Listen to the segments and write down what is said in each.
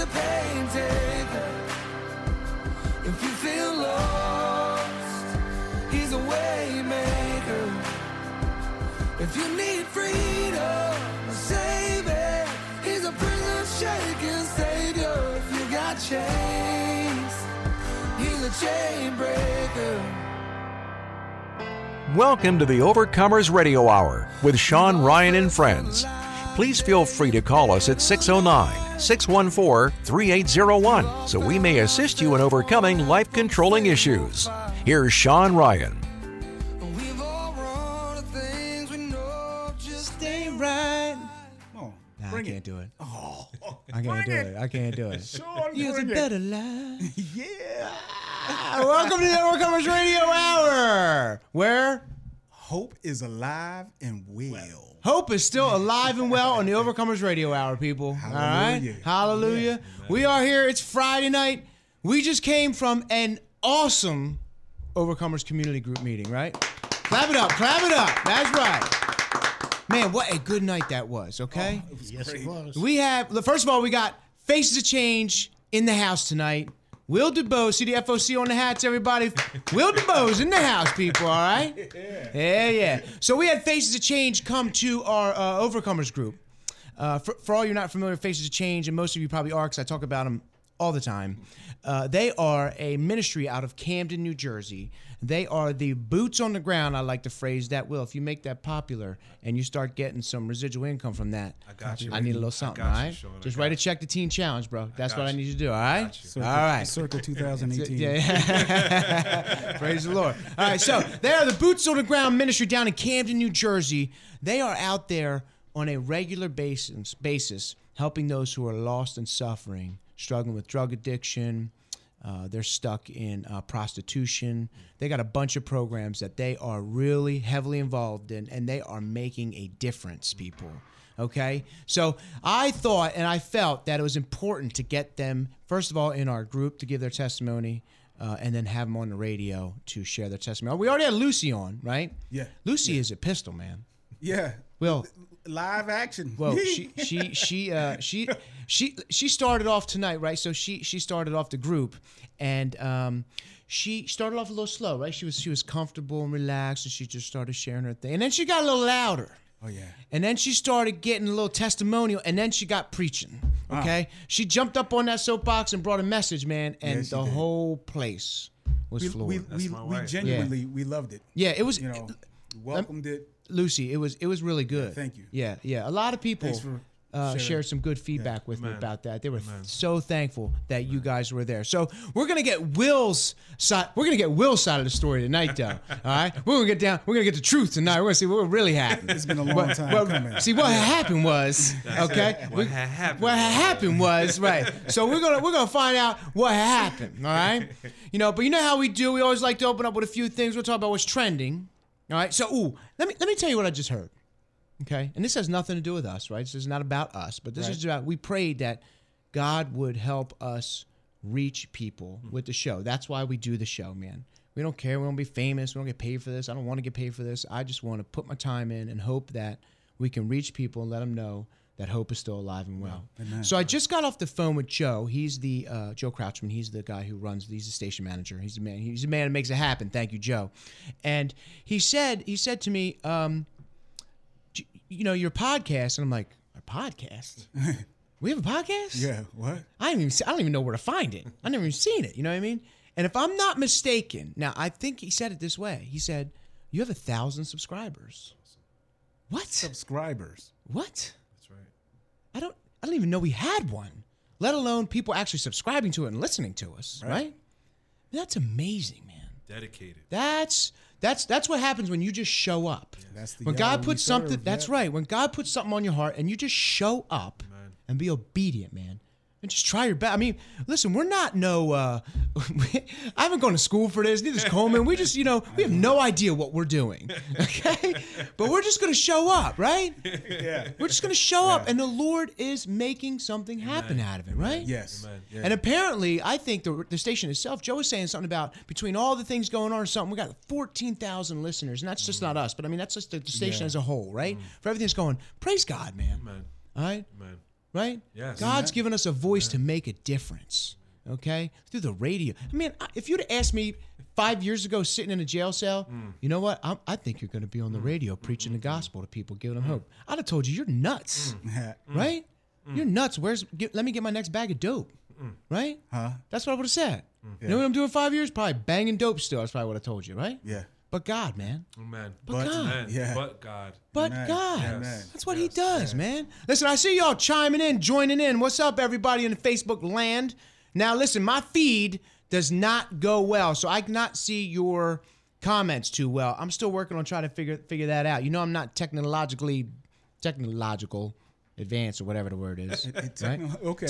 a pain taker. If you feel lost, he's a way maker. If you need freedom, a savior, he's a prison shaking savior. If you got chains, he's a chain breaker. Welcome to the Overcomers Radio Hour with Sean Ryan and friends. Please feel free to call us at 609-614-3801 so we may assist you in overcoming life-controlling issues. Here's Sean Ryan. We've all run the things we know just ain't right. Oh, Nah, I bring can't it. do it. Oh, I can't do it. I can't do it. Sean, Use a bring it. better life. Yeah. Welcome to the Overcomers Radio Hour, where Hope is alive and well. hope is still alive and well on the Overcomers Radio Hour, people. All right? Hallelujah. Hallelujah. We are here. It's Friday night. We just came from an awesome Overcomers community group meeting, right? Clap it up. Clap it up. That's right. Man, what a good night that was, okay? It was great. We have, first of all, we got Faces of Change in the house tonight. Will DeBose, see the FOC on the hats, everybody? Will DeBose in the house, people, all right? Yeah. So we had Faces of Change come to our Overcomers group. For all you're not familiar with Faces of Change, and most of you probably are because I talk about them all the time, they are a ministry out of Camden, New Jersey. They are the boots on the ground, I like to phrase that. Will, if you make that popular and you start getting some residual income from that, I got you. I need a little something, all got you, right? Sean. I Just got write a you. check to Teen Challenge, bro. That's what I got need you to do, all right? got you. All right. Circa 2018. Yeah. Praise the Lord. All right, so they are the Boots on the Ground ministry down in Camden, New Jersey. They are out there on a regular basis helping those who are lost and suffering, struggling with drug addiction. They're stuck in prostitution. They got a bunch of programs that they are really heavily involved in, and they are making a difference, people. Okay? So I thought and I felt that it was important to get them, first of all, in our group to give their testimony, and then have them on the radio to share their testimony. We already had Lucy on, right? Yeah. Lucy is a pistol, man. Yeah. Will, Live action. well, she started off tonight, right? So she started off the group, and she started off a little slow, right? She was comfortable and relaxed, and she just started sharing her thing, and then she got a little louder. Oh, yeah. And then she started getting a little testimonial, and then she got preaching. Okay, she jumped up on that soapbox and brought a message, man, and Yes, she the did. whole place was floored. That's my we wife. genuinely, we loved it. Yeah, it was. You know, welcomed it. Lucy, it was really good. thank you. Yeah. A lot of people Thanks for sharing. shared some good feedback with me Amen. about that. They were Amen. so thankful that you guys were there. So we're gonna get Will's side. We're gonna get Will's side of the story tonight, though. All right, we're gonna get down. We're gonna get the truth tonight. We're gonna see what really happened. It's been a long time coming. See what happened was okay. What had happened What was- happened was right. So we're gonna find out what happened. All right. But you know how we do. We always like to open up with a few things. We'll talk about what's trending. All right. So let me tell you what I just heard. Okay. And this has nothing to do with us, right? This is not about us, but this is about we prayed that God would help us reach people with the show. That's why we do the show, man. We don't care. We don't be famous. We don't get paid for this. I don't want to get paid for this. I just want to put my time in and hope that we can reach people and let them know that hope is still alive and well. Amen. So I just got off the phone with Joe. He's the Joe Crouchman. He's the guy who runs. He's the station manager. He's the man. He's the man that makes it happen. Thank you, Joe. And he said to me, your podcast, and I'm like, our podcast? We have a podcast? Yeah. What? I don't even know where to find it. I've never even seen it. You know what I mean? And if I'm not mistaken, now I think he said it this way. He said, "You have 1,000 subscribers." What? Subscribers. What? That's right. I don't even know we had one. Let alone people actually subscribing to it and listening to us. Right? That's amazing, man. Dedicated. That's what happens when you just show up. That's the When Yahweh God we puts something, serve, that's yeah. right. When God puts something on your heart and you just show up and be obedient, man. And just try your best. I mean, listen, we're not I haven't gone to school for this. Neither is Coleman. We just, we have no idea what we're doing. Okay? But we're just going to show up, right? Yeah. We're just going to show up, and the Lord is making something happen out of it, right? Yes. Amen. Yeah. And apparently, I think the station itself, Joe was saying something about between all the things going on or something, we got 14,000 listeners, and that's just not us, but I mean, that's just the station as a whole, right? For everything that's going, praise God, man. Amen. All right? Amen. right? Yes. God's given us a voice to make a difference, okay? Through the radio. I mean, if you'd have asked me 5 years ago sitting in a jail cell, you know what? I think you're going to be on the radio preaching the gospel to people, giving them hope. I'd have told you, you're nuts, right? You're nuts. Let me get my next bag of dope, right? That's what I would have said. You know what I'm doing 5 years? Probably banging dope still. That's probably what I told you, right? Yeah. But God, man. Oh, man. But God. Man. Yeah. But God. But Amen. God. Yes. That's what he does, man. Listen, I see y'all chiming in, joining in. What's up, everybody in the Facebook land? Now, listen, my feed does not go well, so I cannot see your comments too well. I'm still working on trying to figure that out. You know I'm not technological advanced or whatever the word is. Right? Okay.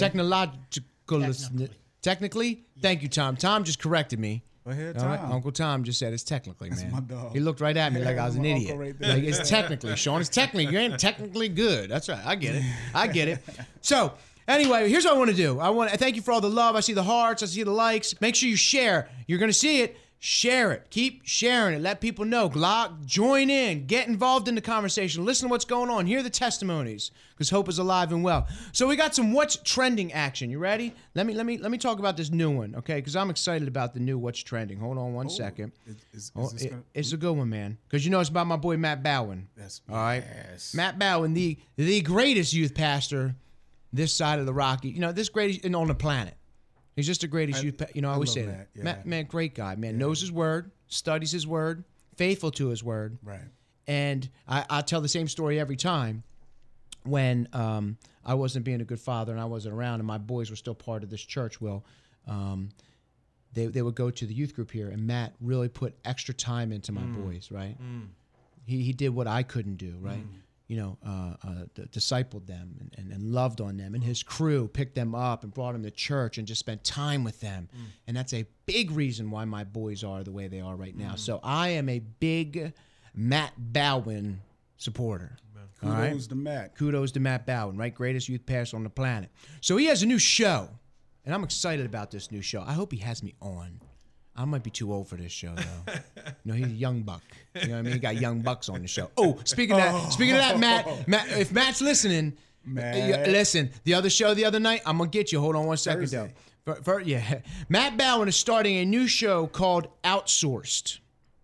Technically? Thank you, Tom. Tom just corrected me. Go ahead, All right? Tom. Uncle Tom just said it's technically, man. my dog. He looked right at me like I was an my idiot. uncle right there. Like, it's technically, Sean. It's technically. You ain't technically good. That's right. I get it. I get it. So, anyway, here's what I want to do. I want to thank you for all the love. I see the hearts. I see the likes. Make sure you share. You're going to see it. Share it. Keep sharing it. Let people know. Glock, join in. Get involved in the conversation. Listen to what's going on. Hear the testimonies, because hope is alive and well. So we got some what's trending action. You ready? Let me talk about this new one, okay? Because I'm excited about the new what's trending. Hold on one second. It's a good one, man. Because you know it's about my boy Matt Bowen. All right. Yes. Matt Bowen, the greatest youth pastor this side of the Rocky. You know, this greatest on the planet. He's just the greatest youth. I always say that. Yeah. Man, great guy. Man, knows his word, studies his word, faithful to his word. Right. And I tell the same story every time when I wasn't being a good father and I wasn't around and my boys were still part of this church. Well, they would go to the youth group here, and Matt really put extra time into my boys, right? He did what I couldn't do, right? You know, discipled them and loved on them. And his crew picked them up and brought them to church and just spent time with them. And that's a big reason why my boys are the way they are right now. So I am a big Matt Bowen supporter. Kudos to Matt. Kudos to Matt Bowen, right? Greatest youth pastor on the planet. So he has a new show, and I'm excited about this new show. I hope he has me on. I might be too old for this show, though. No, he's a young buck. You know what I mean? He got young bucks on the show. Oh, speaking of that, Matt, if Matt's listening, listen. The other show the other night, I'm gonna get you. Hold on one second, Thursday. though. Matt Bowen is starting a new show called Outsourced.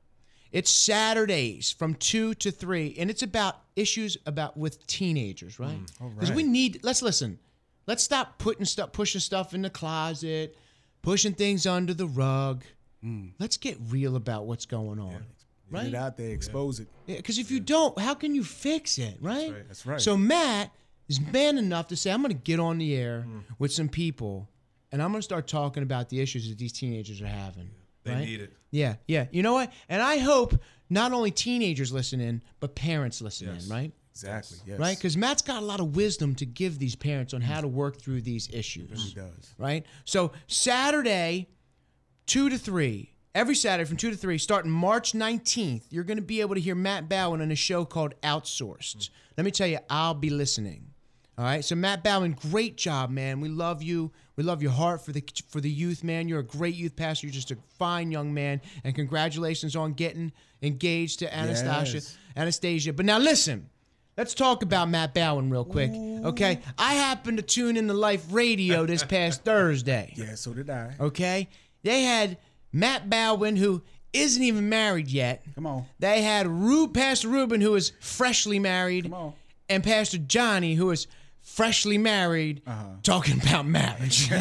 It's Saturdays from 2 to 3, and it's about issues with teenagers, right? Because we need. Let's listen. Let's stop pushing stuff in the closet, pushing things under the rug. Let's get real about what's going on, right? Get it out there, expose it. Because if you don't, how can you fix it, right? That's right. So Matt is man enough to say, I'm going to get on the air with some people, and I'm going to start talking about the issues that these teenagers are having. They right? need it. Yeah. You know what? And I hope not only teenagers listen in, but parents listen in, right? Exactly. Yes. Right? Because Matt's got a lot of wisdom to give these parents on how to work through these issues. He does. Right? So Saturday, 2 to 3, every Saturday from 2 to 3, starting March 19th, you're going to be able to hear Matt Bowen on a show called Outsourced. Let me tell you, I'll be listening. All right? So Matt Bowen, great job, man. We love you. We love your heart for the youth, man. You're a great youth pastor. You're just a fine young man. And congratulations on getting engaged to Anastasia. But now listen. Let's talk about Matt Bowen real quick, okay? I happened to tune in to Life Radio this past Thursday. Yeah, so did I. Okay? They had Matt Bowen, who isn't even married yet. Come on. They had Pastor Ruben, who is freshly married. Come on. And Pastor Johnny, who is freshly married, talking about marriage.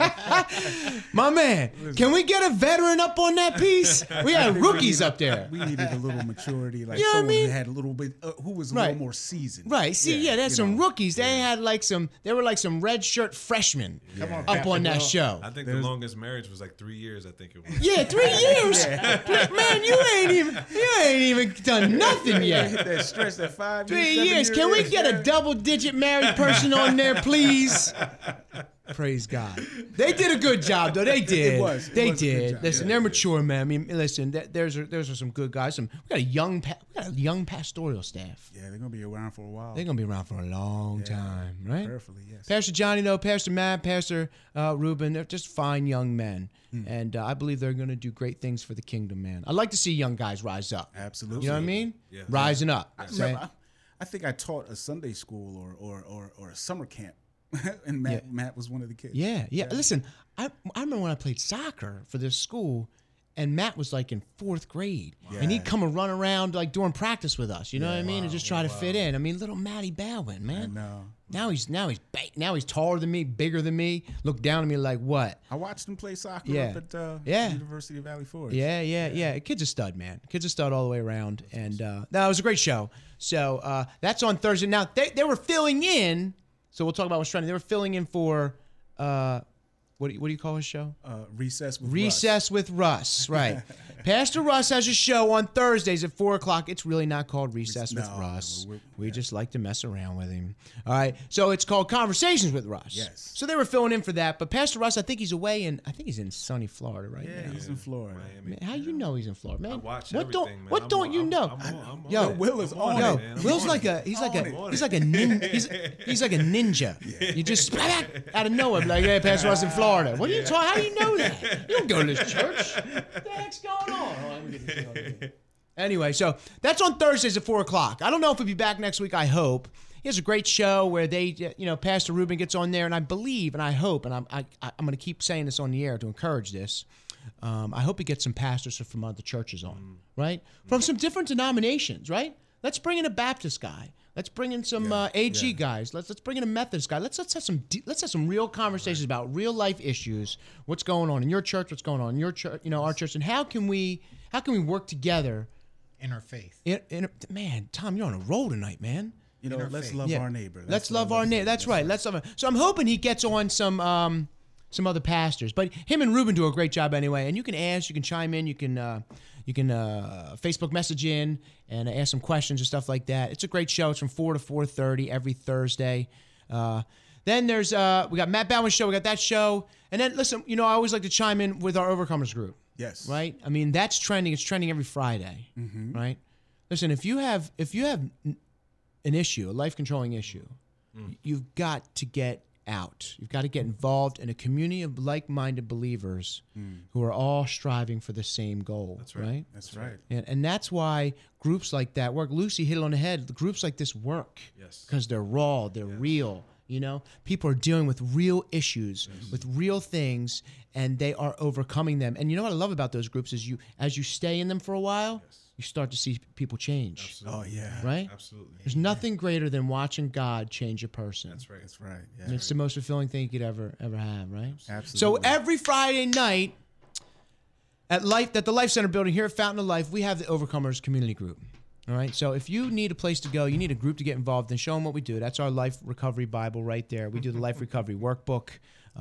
My man, can we get a veteran up on that piece? We had rookies up there. We needed a little maturity, like You know what I someone mean? who had a little bit, who was a Right. little more seasoned. Right. See, there's some rookies. They had they were like some red shirt freshmen up on that show. I think the longest marriage was like 3 years. I think it was. Yeah, 3 years. Man, you ain't even done nothing yet. Hit that stretch, that 5 years. 3 7 years. Can we get a double-digit married person on there, please? Praise God. They did a good job, though. They did. It was a They good did. job. Listen, they're mature, man. I mean, listen, there's are some good guys. We got a young pastoral staff. Yeah, they're gonna be around for a while. They're gonna be around for a long time, right? Prayerfully, yes. Pastor Johnny, though, Pastor Matt, Pastor Ruben, they're just fine young men. And I believe they're going to do great things for the kingdom, man. I like to see young guys rise up. Absolutely. You know what I mean? Yeah. Rising up. I think I taught a Sunday school or a summer camp And Matt was one of the kids. Yeah. Listen, I remember when I played soccer for this school, and Matt was like in 4th grade, and he'd come and run around like during practice with us. You know what I mean? And just try to fit in. I mean, little Matty Bowen, man. I know. Now he's taller than me, bigger than me. Look down at me like what? I watched him play soccer Yeah. up at Yeah. University of Valley Forge. Yeah. Kid's a stud, man. Kid's a stud all the way around. And no, it was a great show. So that's on Thursday. Now they were filling in. So we'll talk about what's trending. They were filling in for what do you call his show? Recess with Recess with Russ, right. Pastor Russ has a show on Thursdays at 4 o'clock. It's really not called Recess with Russ. We just like to mess around with him. All right. So it's called Conversations with Russ. Yes. So they were filling in for that. But Pastor Russ, I think he's away he's in sunny Florida right Yeah, now. he's in Florida. Man, how you know he's in Florida, man? I watch what everything, don't man. what I'm don't on- you I'm- know? I'm on Yo, it. Will is I'm on Yo, it. man. I'm Will's on like it. he's like On a ninja. You just out of nowhere, be like, hey, Pastor Russ in Florida. What are you talking? How do you know that? You don't go to this church. What the heck's going on? Oh, let me get this thing on here. Anyway, so that's on Thursdays at 4 o'clock. I don't know if he'll be back next week. I hope. He has a great show where they, Pastor Ruben gets on there, and I believe, and I hope, and I'm going to keep saying this on the air to encourage this. I hope he gets some pastors from other churches on, right? From some different denominations, right? Let's bring in a Baptist guy. Let's bring in some AG guys. Let's bring in a Methodist guy. Let's have some real conversations about real life issues. What's going on in your church? What's going on in your church? Our church, and how can we work together? Interfaith. Man, Tom, you're on a roll tonight, man. Let's love our neighbor. Let's love our neighbor. That's right. Let's love. So I'm hoping he gets on some other pastors, but him and Ruben do a great job anyway. And you can ask, you can chime in, you can Facebook message in and ask some questions and stuff like that. It's a great show. It's from 4 to 4:30 every Thursday. Then there's we got Matt Bowen's show. We got that show, and then listen. I always like to chime in with our Overcomers group. Yes. Right. I mean, that's trending. It's trending every Friday. Right. Listen, if you have an issue, a life-controlling issue, you've got to get out. You've got to get involved in a community of like-minded believers who are all striving for the same goal. That's right. That's right. And that's why groups like that work. Lucy hit it on the head. The groups like this work because they're raw, they're real. People are dealing with real issues, with real things, and they are overcoming them. And you know what I love about those groups is as you stay in them for a while, you start to see people change. Absolutely. Oh, yeah. Right? Absolutely. There's nothing greater than watching God change a person. That's right. That's right. Yeah. And it's the most fulfilling thing you could ever have, right? Absolutely. So every Friday night at the Life Center building here at Fountain of Life, we have the Overcomers community group. All right. So if you need a place to go, you need a group to get involved in, show them what we do. That's our Life Recovery Bible right there. We do the Life Recovery Workbook.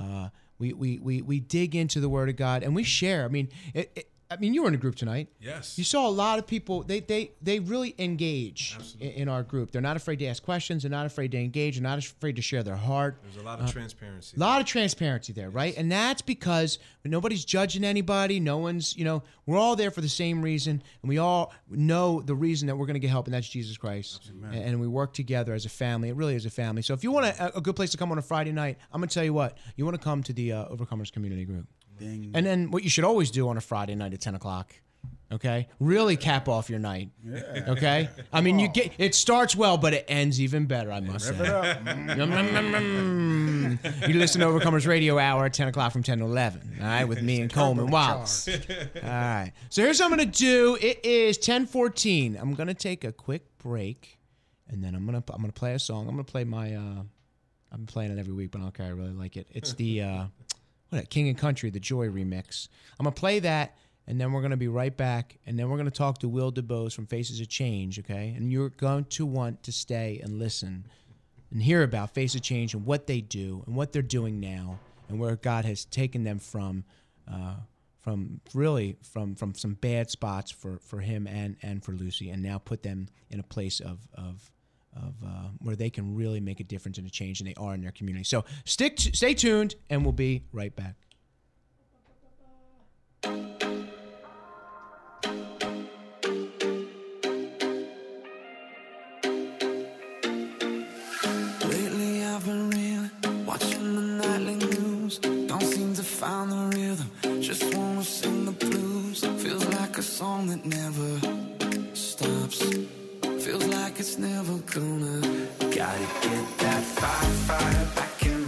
We dig into the Word of God and we share. I mean, you were in a group tonight. Yes. You saw a lot of people. They really engage in our group. They're not afraid to ask questions. They're not afraid to engage. They're not afraid to share their heart. There's a lot of transparency. A lot of transparency there, right? And that's because nobody's judging anybody. No one's, we're all there for the same reason. And we all know the reason that we're going to get help, and that's Jesus Christ. And we work together as a family. It really is a family. So if you want a good place to come on a Friday night, I'm going to tell you what. You want to come to the Overcomers community group. Ding. And then what you should always do on a Friday night at 10 o'clock, okay? Really cap off your night, okay? I mean, it starts well, but it ends even better, I must say. You listen to Overcomers Radio Hour at 10 o'clock from 10 to 11, all right, with me and Coleman Wallace. All right. So here's what I'm going to do. It is 10:14. I'm going to take a quick break, and then I'm going to play a song. I'm going to play my I've been playing it every week, but I don't care. I really like it. It's the King and Country, the Joy remix. I'm going to play that, and then we're going to be right back, and then we're going to talk to Will DuBose from Faces of Change, okay? And you're going to want to stay and listen and hear about Face of Change and what they do and what they're doing now and where God has taken them from some bad spots for him and for Lucy, and now put them in a place of where they can really make a difference and a change, and they are in their community. So stay tuned, and we'll be right back. Lately I've been reeling, watching the nightly news. Don't seem to find the rhythm, just wanna sing the blues. Feels like a song that never stops. Feels like it's never gonna. Gotta get that fire back in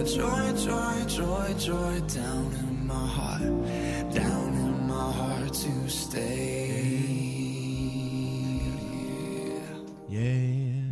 Joy, joy, joy, joy down in my heart to stay. Yeah,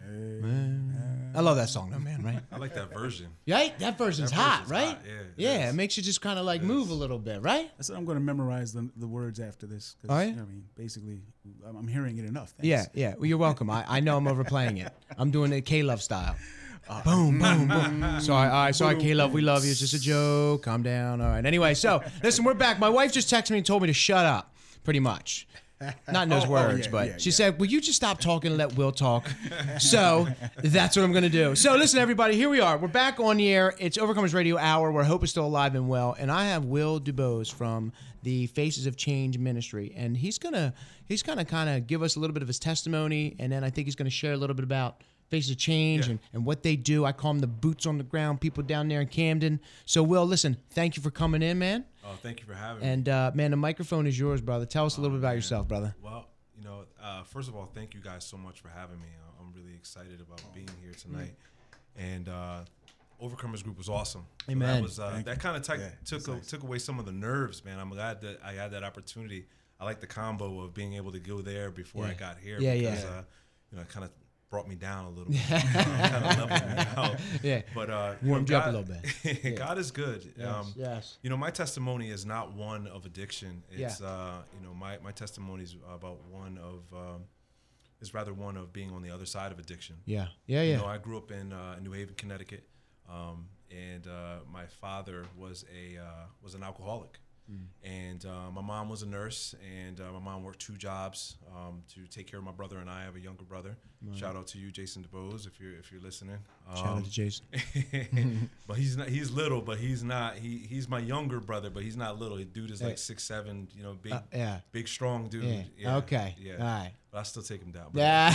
man. I love that song, though, man. Right? I like that version. Right? That version's hot, right? hot, yeah, Yeah, it it makes you just kind of like move a little bit, right? I said I'm going to memorize the words after this. 'Cause, Oh, yeah? you know what I mean, basically, I'm hearing it enough. Thanks. Yeah, yeah. Well, you're welcome. I know I'm overplaying it. I'm doing it K-Love style. Boom, boom, boom. Sorry, all right, sorry, K-Love, we love you. It's just a joke. Calm down. All right. Anyway, so listen, we're back. My wife just texted me and told me to shut up, pretty much. Not in those words, yeah, but yeah, she yeah. said, will you just stop talking and let Will talk? So that's what I'm going to do. So listen, everybody, here we are. We're back on the air. It's Overcomers Radio Hour, where Hope is still alive and well. And I have Will DuBose from the Faces of Change Ministry. And he's gonna kind of give us a little bit of his testimony. And then I think he's going to share a little bit about Faces of Change and what they do. I call them the boots on the ground people down there in Camden. So, Will, listen, thank you for coming in, man. Oh, thank you for having me. And, man, the microphone is yours, brother. Tell us a little bit about yourself, brother. Well, first of all, thank you guys so much for having me. I'm really excited about being here tonight. And Overcomers Group was awesome. So Amen. that was that kind of nice. took away some of the nerves, man. I'm glad that I had that opportunity. I like the combo of being able to go there before I got here. Yeah, because, it kind of brought me down a little bit. Kind of leveled me out. Yeah. But Warmed you up a God- little bit. God is good. Yes. My testimony is not one of addiction. It's Yeah. my testimony is about one of is rather one of being on the other side of addiction. Yeah. I grew up in New Haven, Connecticut, and my father was an alcoholic. And my mom was a nurse, and my mom worked 2 jobs to take care of my brother and I. have a younger brother. Shout out to you, Jason DuBose, if you're listening. Shout out to Jason. But he's not. He's little, but he's not. He's my younger brother, but he's not little. The dude is like 6'7", big, big, strong dude. Yeah. Yeah. Okay. Yeah. All right. But I still take him down. Yeah.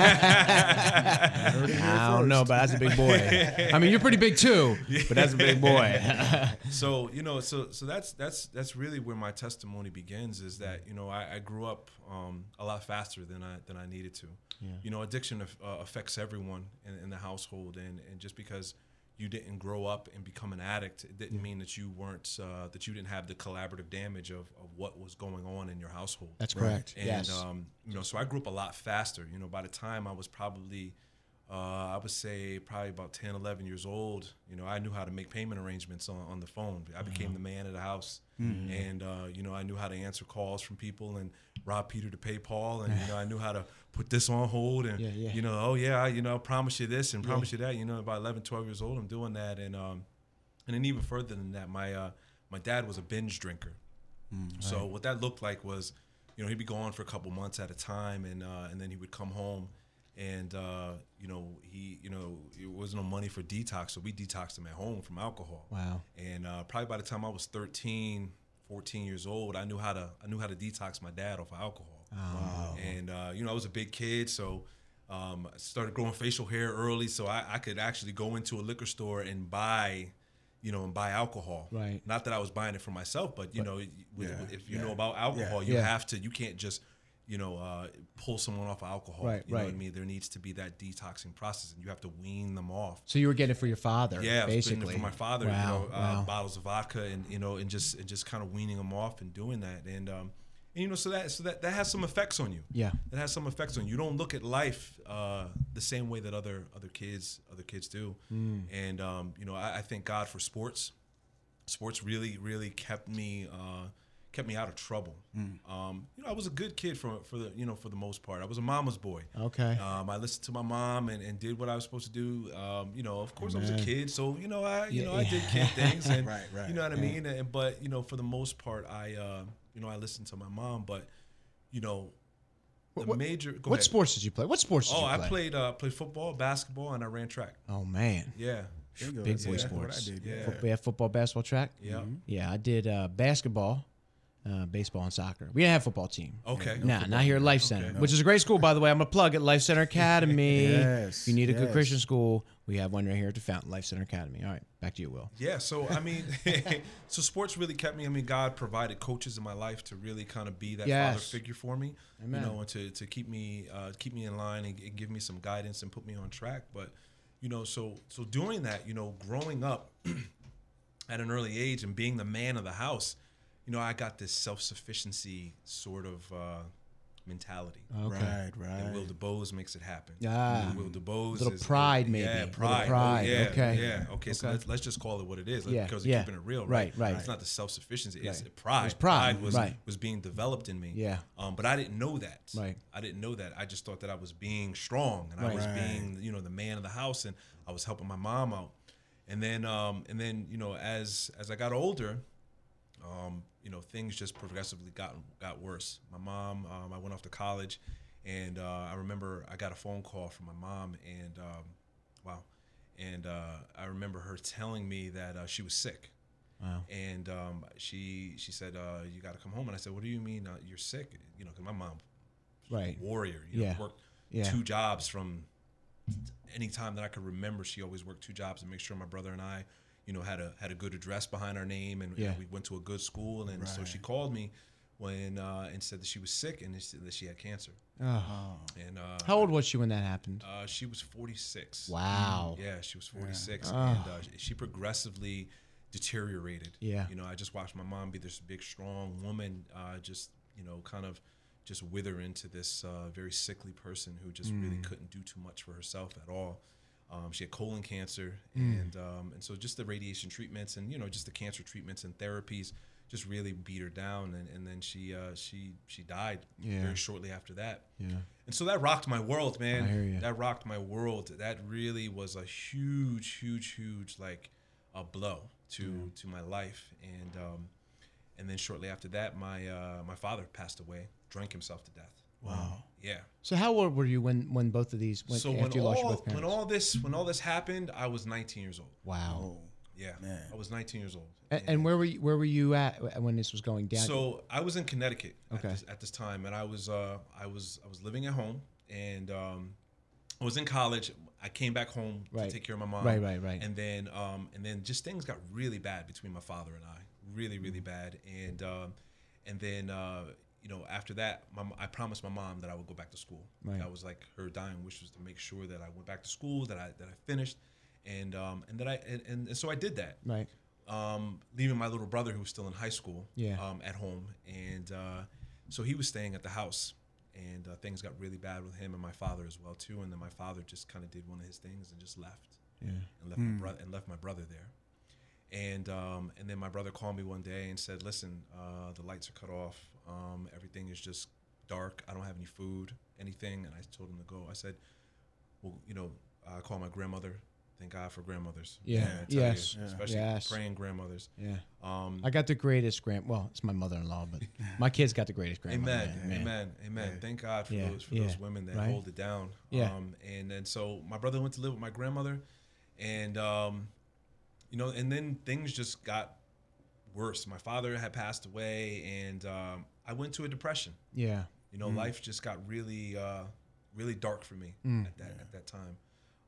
I don't know, but that's a big boy. I mean, you're pretty big too, but that's a big boy. So so that's really where my testimony begins. Is that I grew up a lot faster than I needed to. Yeah. Addiction affects everyone in the household, and just because you didn't grow up and become an addict, it didn't mean that you weren't that you didn't have the collaborative damage of what was going on in your household. That's correct. And Yes. So I grew up a lot faster. By the time I was probably I would say probably about 10, 11 years old, I knew how to make payment arrangements on the phone. I became the man of the house. And, I knew how to answer calls from people and rob Peter to pay Paul. And, I knew how to put this on hold and, I promise you this and promise you that. About 11, 12 years old, I'm doing that. And then even further than that, my dad was a binge drinker. So what that looked like was, he'd be gone for a couple months at a time, and then he would come home. And it wasn't no money for detox, so we detoxed him at home from alcohol. Wow. And probably by the time I was 13, 14 years old, I knew how to detox my dad off of alcohol. Wow. And I was a big kid, so I started growing facial hair early, so I could actually go into a liquor store and buy alcohol. Right. Not that I was buying it for myself, but if you know about alcohol, Yeah. you can't just pull someone off of alcohol. Right, you know right. what I mean? There needs to be that detoxing process, and you have to wean them off. So you were getting it for your father, Yeah, I was basically. getting it for my father. Wow. Wow. Bottles of vodka, and just kind of weaning them off and doing that, and so that has some effects on you. Yeah. It has some effects on you. You don't look at life the same way that other kids do. And I thank God for sports. Sports really, really kept me out of trouble. I was a good kid for the most part. I was a mama's boy. Okay. I listened to my mom and did what I was supposed to do. Of course I was a kid, so I did kid things, and Right. you know what I mean. But for the most part, I listened to my mom. But What sports did you play? What sports did you play? I played football, basketball, and I ran track. Oh man. Yeah. Bingo, Big that's boy exactly what I sports. did, Yeah. Yeah, football, basketball, track. Yeah. Yeah, I did basketball, baseball, and soccer. We didn't have a football team. Okay. Nah, not here at Life Center, which is a great school, by the way. I'm going to plug it, Life Center Academy. Yes, If you need a good yes. Christian school, we have one right here at the Fountain, Life Center Academy. All right, back to you, Will. Yeah, so I mean, so sports really kept me. I mean, God provided coaches in my life to really kind of be that father figure for me. Amen. And to keep me in line and give me some guidance and put me on track. But So doing that, growing up at an early age and being the man of the house, I got this self-sufficiency sort of mentality. Right. And Will DeBose makes it happen. Will DeBose little is pride, maybe. Yeah, Little pride. pride. Okay. Okay. Okay. So let's just call it what it is, because Yeah. we're keeping it real, right? Right. It's not the self-sufficiency. It's Right. pride. It's pride, right. was being developed in me. Yeah. But I didn't know that. Right. I didn't know that. I just thought that I was being strong and I was being, the man of the house, and I was helping my mom out. And then as I got older, things just progressively got worse. My mom, I went off to college, and I remember I got a phone call from my mom, and I remember her telling me that she was sick. Wow. And she said, you got to come home. And I said, what do you mean you're sick? Because my mom was a warrior. Worked 2 jobs from any time that I could remember. She always worked 2 jobs to make sure my brother and I, had a good address behind our name, and we went to a good school. And so she called me when and said that she was sick and that she had cancer. Oh. And how old was she when that happened? She was 46. Wow. Yeah, she was 46, and she progressively deteriorated. Yeah. I just watched my mom be this big, strong woman, kind of just wither into this very sickly person who just really couldn't do too much for herself at all. She had colon cancer, and so just the radiation treatments and just the cancer treatments and therapies just really beat her down, and then she died very shortly after that. Yeah. And so that rocked my world, man. I hear you. That rocked my world. That really was a huge like a blow to my life, and then shortly after that, my father passed away, drank himself to death. Wow. Yeah. So how old were you when both of these went? So after you lost your both parents? when all this happened, I was 19 years old. Wow. Oh, Yeah, man. I was 19 years old. And where were you at when this was going down? So I was in Connecticut Okay. at this time, and I was living at home, and I was in college. I came back home to take care of my mom. Right. And then just things got really bad between my father and I, really bad. And then after that, I promised my mom that I would go back to school. Right. That was like her dying wish, was to make sure that I went back to school, that I finished, and so I did that. Right. Leaving my little brother, who was still in high school, Yeah. at home, and so he was staying at the house, and things got really bad with him and my father as well too. And then my father just kind of did one of his things and just left, and left my brother there. And then my brother called me one day and said, "Listen, the lights are cut off. Everything is just dark. I don't have any food, anything." And I told him to go. I said, "Well, I call my grandmother. Thank God for grandmothers. Yeah. Man, I tell Yes. you, especially Yes. praying grandmothers. Yeah. Um, I got the greatest well, it's my mother-in-law, but my kids got the greatest grandmother. Amen. Yeah. Thank God for Yeah. those women that Right. hold it down. Yeah. And then so my brother went to live with my grandmother, and and then things just got worse. My father had passed away, and I went to a depression. Yeah. Life just got really dark for me at that time.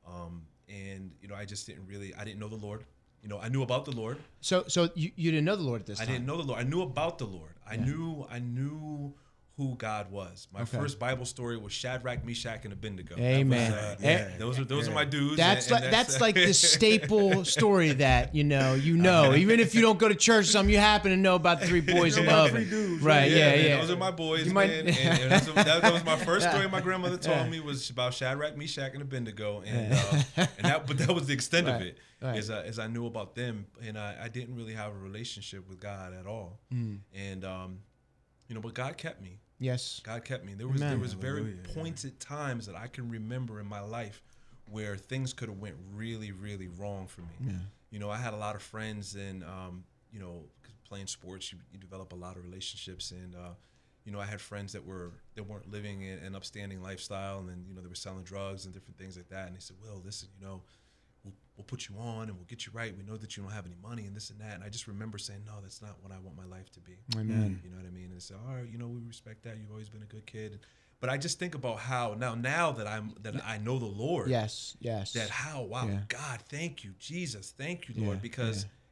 And I just I didn't know the Lord. I knew about the Lord. So you didn't know the Lord at this time? I didn't know the Lord. I knew about the Lord. I knew who God was. My first Bible story was Shadrach, Meshach, and Abednego. Amen. Those are my dudes. That's like the staple story that you know. Even if you don't go to church, you happen to know about the 3 boys in the oven. Right? Yeah. Those are my boys, might- man. And that was my first story. My grandmother told me was about Shadrach, Meshach, and Abednego, but that was the extent of it. Right. As I knew about them, and I didn't really have a relationship with God at all. And but God kept me. Yes. God kept me. There was very pointed times that I can remember in my life where things could have went really, really wrong for me. Yeah. I had a lot of friends, and 'cause playing sports, you develop a lot of relationships, and I had friends that weren't living an upstanding lifestyle, and then they were selling drugs and different things like that. And they said, "Will, listen, we'll put you on and we'll get you right. We know that you don't have any money and this and that." And I just remember saying, "No, that's not what I want my life to be." Amen. You know what I mean? And they said, "All right, we respect that. You've always been a good kid." But I just think about how now that I know the Lord. Yes. That how, wow, Yeah. God, thank you, Jesus, thank you, Lord, because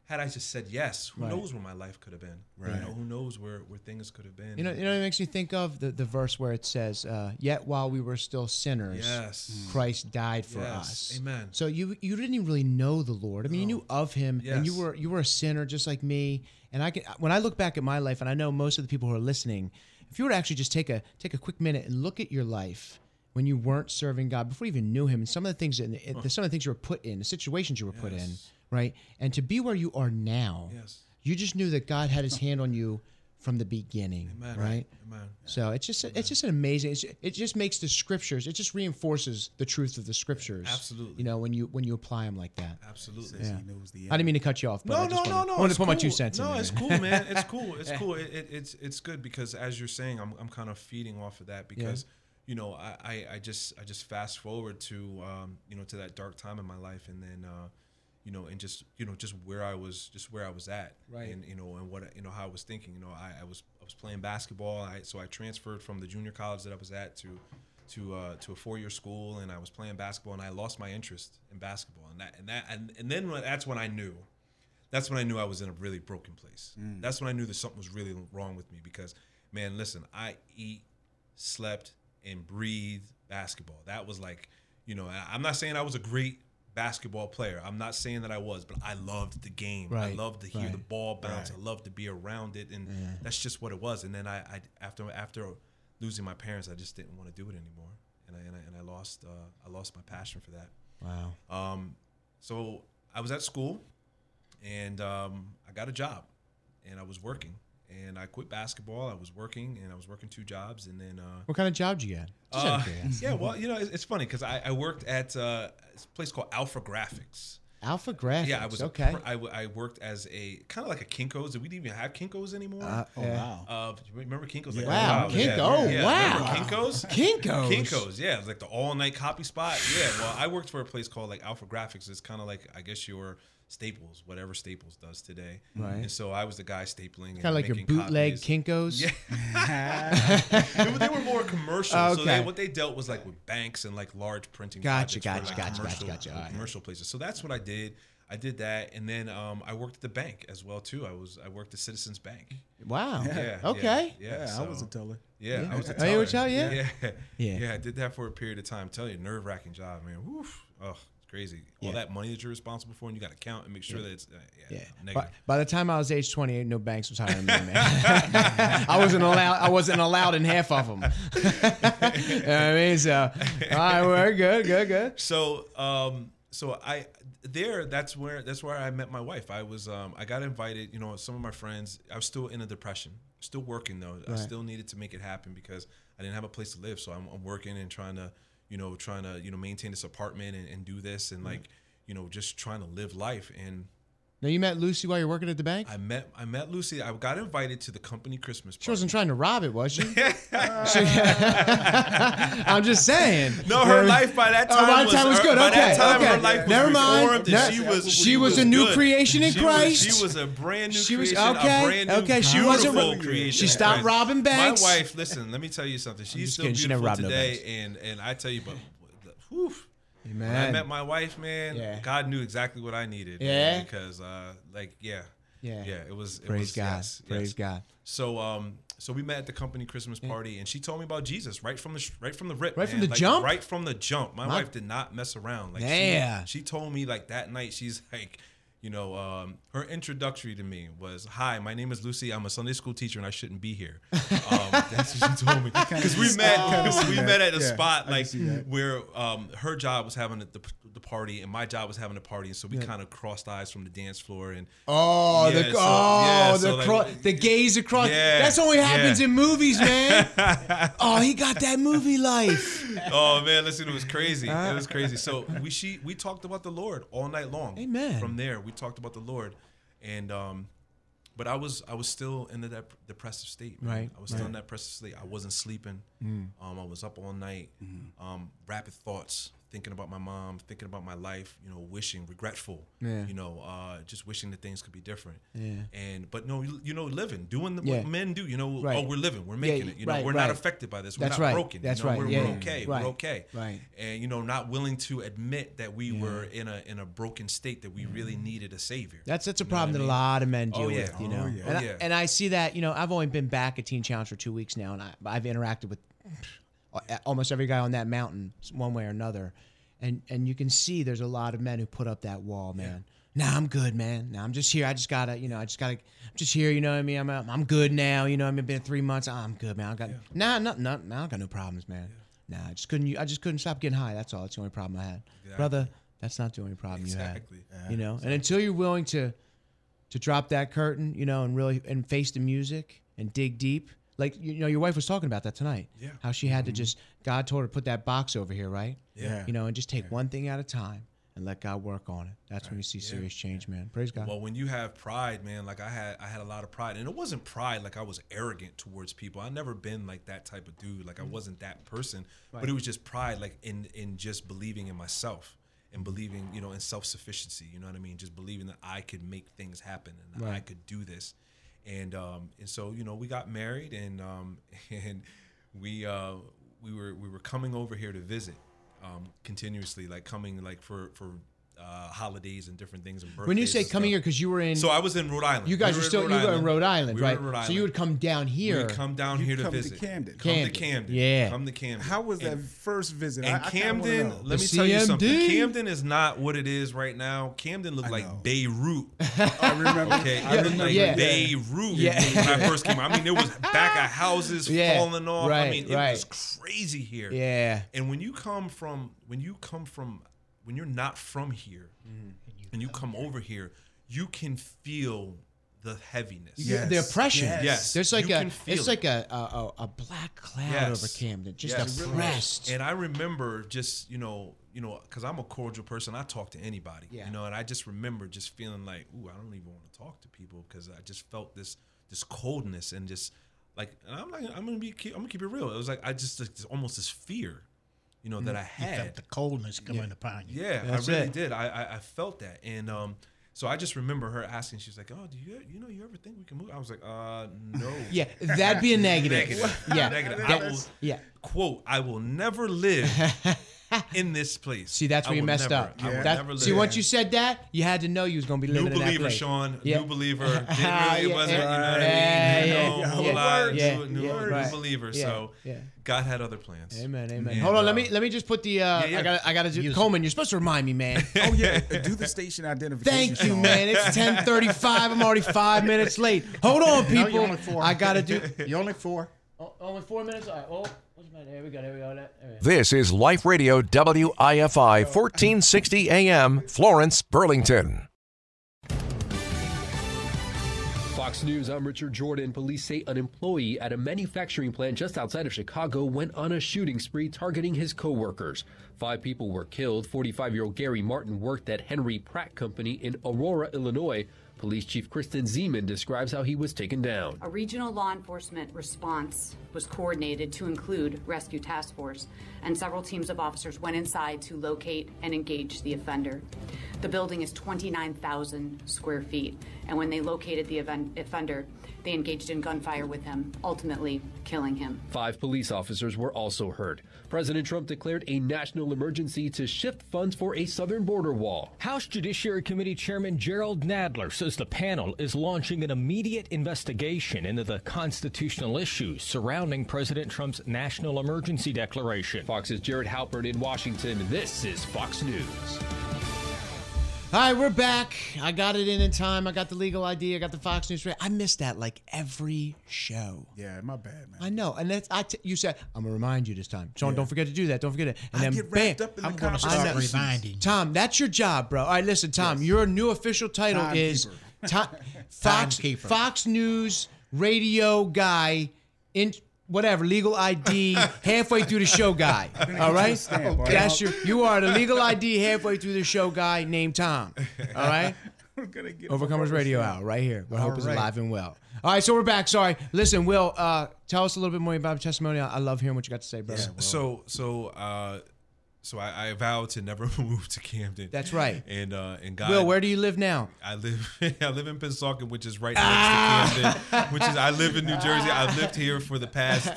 had I just said yes, who Right. knows where my life could have been? Right. You know, who knows where things could have been? You know what it makes me think of? The verse where it says, yet while we were still sinners, Yes. Christ died for Yes. us. Amen. So you didn't even really know the Lord. I mean, you knew of him, and Yes. you were a sinner just like me. And when I look back at my life, and I know most of the people who are listening, if you were to actually just take a quick minute and look at your life when you weren't serving God, before you even knew him, and some of the things you were put in, the situations you were put in, right? And to be where you are now, Yes. you just knew that God had his hand on you from the beginning, Amen. right? Amen. So it's just an amazing. It just makes the scriptures. It just reinforces the truth of the scriptures. Absolutely. You know, when you apply them like that. Absolutely. Says he knows the I didn't mean to cut you off, but I just wanted to it's put my cool. 2 cents in No, there. it's cool, man. It's cool. It's cool. It's good because as you're saying, I'm kind of feeding off of that because, you know, I just fast forward to you know, to that dark time in my life, and then you know, and just where I was at, Right. and you know, and what, you know, how I was thinking. You know, I was playing basketball. So I transferred from the junior college that I was at to a 4-year school, and I was playing basketball, and I lost my interest in basketball, and then that's when I knew. That's when I knew I was in a really broken place. That's when I knew that something was really wrong with me because, man, listen, I eat, slept, and breathed basketball. That was like, you know, I'm not saying I was a great basketball player. I'm not saying that I was, but I loved the game. I Right, loved to hear right. the ball bounce. I loved to be around it, and that's just what it was. And then I after losing my parents, I just didn't want to do it anymore, and I lost my passion for that. Wow. So I was at school, and I got a job, and I was working, and I quit basketball. I was working, and I was working 2 jobs, and then What kind of job did you get? Just out of curiosity. yeah, well, you know, it's funny because I worked at a place called Alpha Graphics. Alpha Graphics. Yeah, I was okay. I worked as a kind of like a Kinko's. Did we even have Kinko's anymore? Oh wow. Remember Kinko's? Like, Wow, yeah, Kinko. Oh, yeah. wow. Remember Kinko's? Kinko's. Kinko's, yeah, it was like the all-night copy spot. Yeah, well, I worked for a place called like Alpha Graphics. It's kind of like, I guess, your Staples, whatever Staples does today. Right. And so I was the guy stapling. Kind of like your bootleg copies. Kinkos. Yeah. They were more commercial. Okay. So what they dealt was like with banks and like large printing Gotcha, projects for, like, gotcha. All right. commercial places. So that's what I did. I did that, and then I worked at the bank as well too. I worked at Citizens Bank. Wow. Yeah. Okay. Yeah, so, I was a teller. Yeah, I was a Oh, you were a teller. teller, yeah? Yeah. Yeah. I did that for a period of time. I'm telling you, nerve-wracking job, man. Woof. Oh, it's crazy. All that money that you're responsible for, and you got to count and make sure that it's negative. By the time I was age 28, no banks was hiring me, man. I wasn't allowed in half of them. You know what I mean? So, all right, we're good. So, that's where I met my wife. I was I got invited. You know, some of my friends. I was still in a depression. Still working though. I still needed to make it happen because I didn't have a place to live. So I'm working and trying to maintain this apartment and do this and like, you know, just trying to live life. And Now, you met Lucy while you're working at the bank? I met Lucy. I got invited to the company Christmas party. She wasn't trying to rob it, was she? I'm just saying. No, her life by that time was good. By Okay, that time, okay. her life was Never mind. reformed, and She was a new good. creation in Christ. She was a brand new She was- creation. okay, A brand new, okay, she beautiful wasn't- creation. she in stopped Christ. robbing banks. My wife, listen, let me tell you something. She's just still kidding. She never beautiful robbed no today, and I tell you, but whew, when I Man. met my wife, man, Yeah. God knew exactly what I needed. Yeah? man, because it was. Praise God. Yes, Praise yes. God. So we met at the company Christmas party, and she told me about Jesus right from the rip. Right from man. the jump? Right from the jump. My wife did not mess around. Like Yeah. she told me like that night. She's like, you know, her introductory to me was, "Hi, my name is Lucy. I'm a Sunday school teacher, and I shouldn't be here." That's what she told me because we met at a spot like where her job was having the party, and my job was having a party, and so we kind of crossed eyes from the dance floor. And the gaze across. Yeah, That's only happens yeah. in movies, man. Oh, he got that movie life. Oh man, listen, it was crazy. It was crazy. So we talked about the Lord all night long. Amen. From there, we talked about the Lord, and but I was still in that depressive state. Man. Right, I was still in that depressive state. I wasn't sleeping. I was up all night. Rapid thoughts, thinking about my mom, thinking about my life, you know, wishing, regretful, Yeah. you know, just wishing that things could be different. Yeah. But no, you know, living, doing Yeah. what men do, you know, Right. oh, we're living, we're making it, you know, right, we're right. not affected by this, we're That's not right. broken, That's you know, right. we're, Yeah, we're yeah. okay, Right. we're okay. Right. And, you know, not willing to admit that we were in a broken state, that we really needed a savior. That's a You know problem what that I a mean? lot of men deal Oh, yeah. with, you know. Oh, yeah. And, Oh, yeah. and I see that, you know, I've only been back at Teen Challenge for 2 weeks now, and I've interacted with almost every guy on that mountain one way or another. And you can see there's a lot of men who put up that wall, man. Nah, I'm good, man. Nah, I'm just here. I'm just here, you know what I mean? I'm good now, you know what I mean? Been 3 months. I'm good, man. I got I don't got no problems, man. Nah, I just couldn't stop getting high. That's all. That's the only problem I had. Exactly. Brother, that's not the only problem Exactly. you had. You know? And until you're willing to drop that curtain, you know, and really face the music and dig deep. Like, you know, your wife was talking about that tonight. Yeah. How she had to just, God told her to put that box over here, right? Yeah. You know, and just take one thing at a time and let God work on it. That's when you see serious change, man. Praise God. Well, when you have pride, man, like I had a lot of pride, and it wasn't pride like I was arrogant towards people. I never been like that type of dude. Like I wasn't that person, but it was just pride, like in just believing in myself and believing, you know, in self-sufficiency. You know what I mean? Just believing that I could make things happen and that I could do this. And so, you know, we got married, and we were coming over here to visit continuously, like coming like for holidays and different things and birthdays. When you say and coming stuff. here, because you were in, So I was in Rhode Island. you guys were still, you were in Rhode Island, We were right? in Rhode So Island. you would come down here. We would come down You here to come to visit. Camden. Come to Camden. Camden. Yeah. Come to Camden. How was that And- first visit? And I kinda wanna Camden, know. let me The tell you something. CMD? Camden is not what it is right now. Camden looked I like know. Beirut. I remember. Okay, I it looked remember. like Yeah. Beirut Yeah. when I first came. I mean, there was back of houses Yeah. falling off. Right, I mean, it right. was crazy here. Yeah. And when you're not from here, and you come over here, you can feel the heaviness. Yes. The oppression. Yes. There's like You a, can feel it's it. like a black cloud Yes. over Camden, just Yes. oppressed. And I remember just, you know, because I'm a cordial person, I talk to anybody, Yeah. you know, and I just remember just feeling like, ooh, I don't even want to talk to people, because I just felt this coldness and just like, and I'm gonna keep it real. It was like almost this fear, you know, that I You had. felt the coldness coming upon you. Yeah, That's I really it. did. I felt that, and so I just remember her asking. She's like, "Oh, do you ever think we can move?" I was like, "No." Yeah, that'd be a negative. Yeah. Negative. That- I will, yeah. quote, I will never live in this place. See, that's I where you will messed never- up. I will That- never live. see, once you said that, you had to know you was gonna be living New in that believer, place. Sean. Yeah. New believer. It wasn't. Yeah, You know what I yeah, mean? yeah, No yeah, whole yeah, lot. yeah, New yeah, right. believer. Yeah, So yeah. God had other plans. Amen, amen. And, Hold on, let me just put the. yeah. I gotta do. Coleman, you're supposed to remind me, man. Oh yeah, do the station identification. Thank you, Sean. man. It's 10:35. I'm already 5 minutes late. Hold on, No, people. you're only 4. I gotta do. You're only 4. Oh, only 4 minutes. All right. Oh, what's my? There we go. There we go. This is Life Radio WIFI 1460 AM, Florence, Burlington. Fox News, I'm Richard Jordan. Police say an employee at a manufacturing plant just outside of Chicago went on a shooting spree targeting his co-workers. 5 people were killed. 45-year-old Gary Martin worked at Henry Pratt Company in Aurora, Illinois. Police Chief Kristen Zeman describes how he was taken down. A regional law enforcement response was coordinated to include Rescue Task Force, and several teams of officers went inside to locate and engage the offender. The building is 29,000 square feet, and when they located the offender, they engaged in gunfire with him, ultimately killing him. 5 police officers were also hurt. President Trump declared a national emergency to shift funds for a southern border wall. House Judiciary Committee Chairman Gerald Nadler says the panel is launching an immediate investigation into the constitutional issues surrounding President Trump's national emergency declaration. Fox's Jared Halpern in Washington. This is Fox News. All right, we're back. I got it in time. I got the legal ID. I got the Fox News. I missed that like every show. Yeah, my bad, man. I know, and that's you said I'm gonna remind you this time. Sean, don't forget to do that. Don't forget it. And I then get bam, wrapped up in the I'm going to conversation. start reminding you. Tom, that's your job, bro. All right, listen, Tom, your new official title is Timekeeper. Fox News radio guy in whatever legal ID halfway through the show guy. All right, stamp, all that's you are the legal ID halfway through the show guy named Tom. All right. We're gonna get Overcomers Radio Hour right here. Where hope All is right. alive and well. All right, so we're back. Sorry. Listen, Will, tell us a little bit more about your testimony. I love hearing what you got to say, brother. so I vowed to never move to Camden. That's right. And God. Will, where do you live now? I live in Pennsauken, which is right next to Camden. Which is I live in New Jersey. I've lived here for the past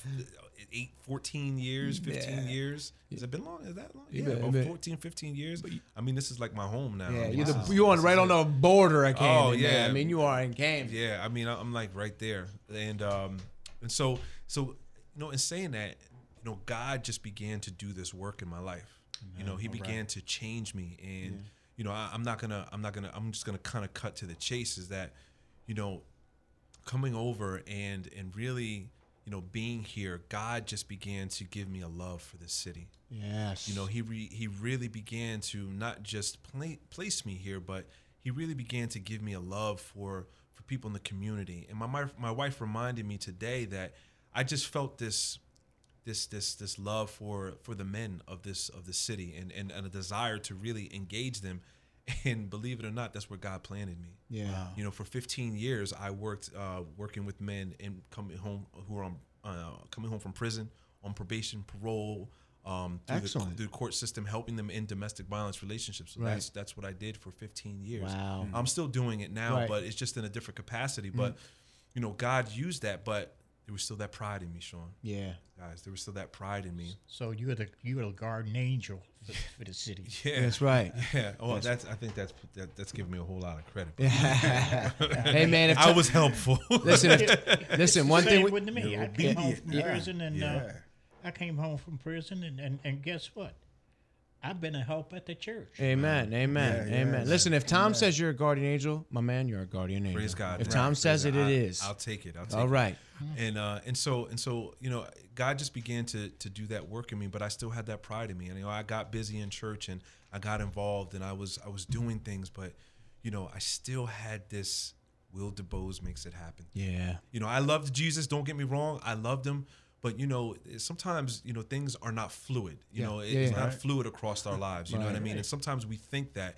14 years, 15 years. Has it been long? Is that long? Yeah, about 14, 15 years. I mean, this is like my home now. Yeah, I mean, you're on right on the border of Camden. Oh yeah, man. I mean, you are in Camden. Yeah, I mean, I'm like right there, and so in saying that, God just began to do this work in my life. He began to change me, and I'm just gonna kind of cut to the chase. Is that, coming over and really, being here, God just began to give me a love for this city. Yes. He really began to not just place me here, but he really began to give me a love for people in the community. And my wife reminded me today that I just felt this love for the men of this city and a desire to really engage them. And believe it or not, that's where God planted me. Yeah. For 15 years, I worked working with men and coming home who are coming home from prison, on probation, parole, through the court system, helping them in domestic violence relationships. So that's what I did for 15 years. Wow. I'm still doing it now, but it's just in a different capacity. But God used that, but there was still that pride in me, Sean. Yeah. Guys, there was still that pride in me. So you were the guardian angel for the city. Yeah, that's right. Yeah. Oh, I think that's giving me a whole lot of credit. Hey man, I was helpful. Listen. One thing with me. I came home from prison, and I came home from prison, and guess what? I've been a help at the church. Amen. Listen, if Tom says you're a guardian angel, my man, you're a guardian angel. Praise God. If Tom says it, it is. I'll take it. All right. And so God just began to do that work in me, but I still had that pride in me. And I got busy in church and I got involved and I was doing things, but I still had this Will DeBose makes it happen. Yeah. I loved Jesus. Don't get me wrong. I loved him. But, sometimes, things are not fluid. It's not fluid across our lives. You know what I mean? And sometimes we think that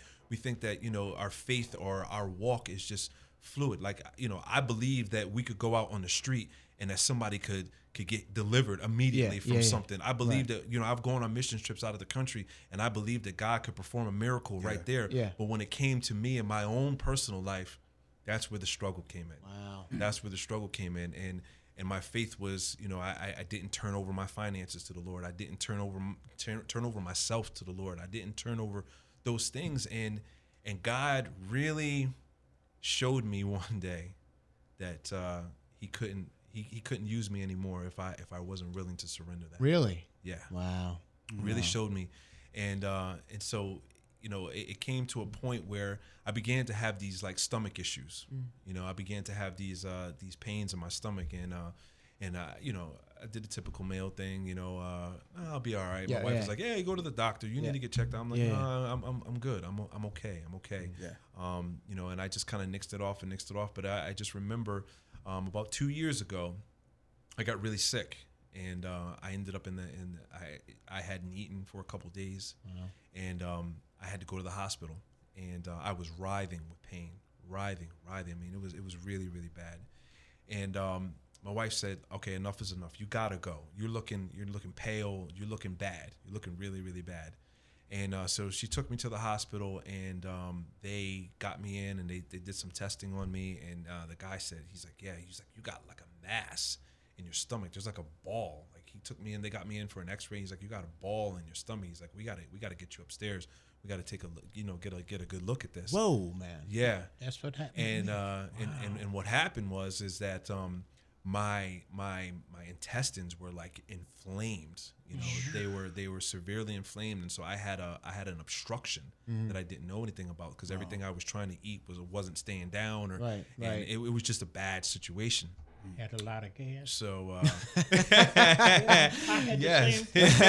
our faith or our walk is just fluid. Like, I believe that we could go out on the street and that somebody could get delivered immediately from something. I believe that, I've gone on mission trips out of the country and I believe that God could perform a miracle right there. Yeah. But when it came to me in my own personal life, that's where the struggle came in. Wow. That's where the struggle came in. And my faith was, I didn't turn over my finances to the Lord. I didn't turn over myself to the Lord. I didn't turn over those things. And God really showed me one day that He couldn't use me anymore if I wasn't willing to surrender that. Really? Yeah. Wow. Really showed me, and so. It came to a point where I began to have these like stomach issues. I began to have these pains in my stomach, and I did the typical male thing. I'll be all right. My wife was like, "Yeah, you go to the doctor. You need to get checked out." I'm like, "No, I'm good. I'm okay. I'm okay." Yeah. And I just kind of nixed it off. But I just remember about 2 years ago, I got really sick. And I ended up I hadn't eaten for a couple days, and I had to go to the hospital, and I was writhing with pain, writhing. I mean, it was really, really bad. And my wife said, "Okay, enough is enough. You gotta go. You're looking pale. You're looking bad. You're looking really, really bad." And so she took me to the hospital, and they got me in, and they did some testing on me. And the guy said, he's like, "You got like a mass in your stomach. There's like a ball." Like, he took me in, they got me in for an x-ray. He's like, "You got a ball in your stomach." He's like, we gotta get you upstairs. We gotta take a look, get a good look at this. Whoa, man. Yeah. That's what happened. And what happened was that my intestines were like inflamed. They were severely inflamed, and so I had an obstruction that I didn't know anything about, because everything I was trying to eat wasn't staying down, and it was just a bad situation. Had a lot of gas. So, yes.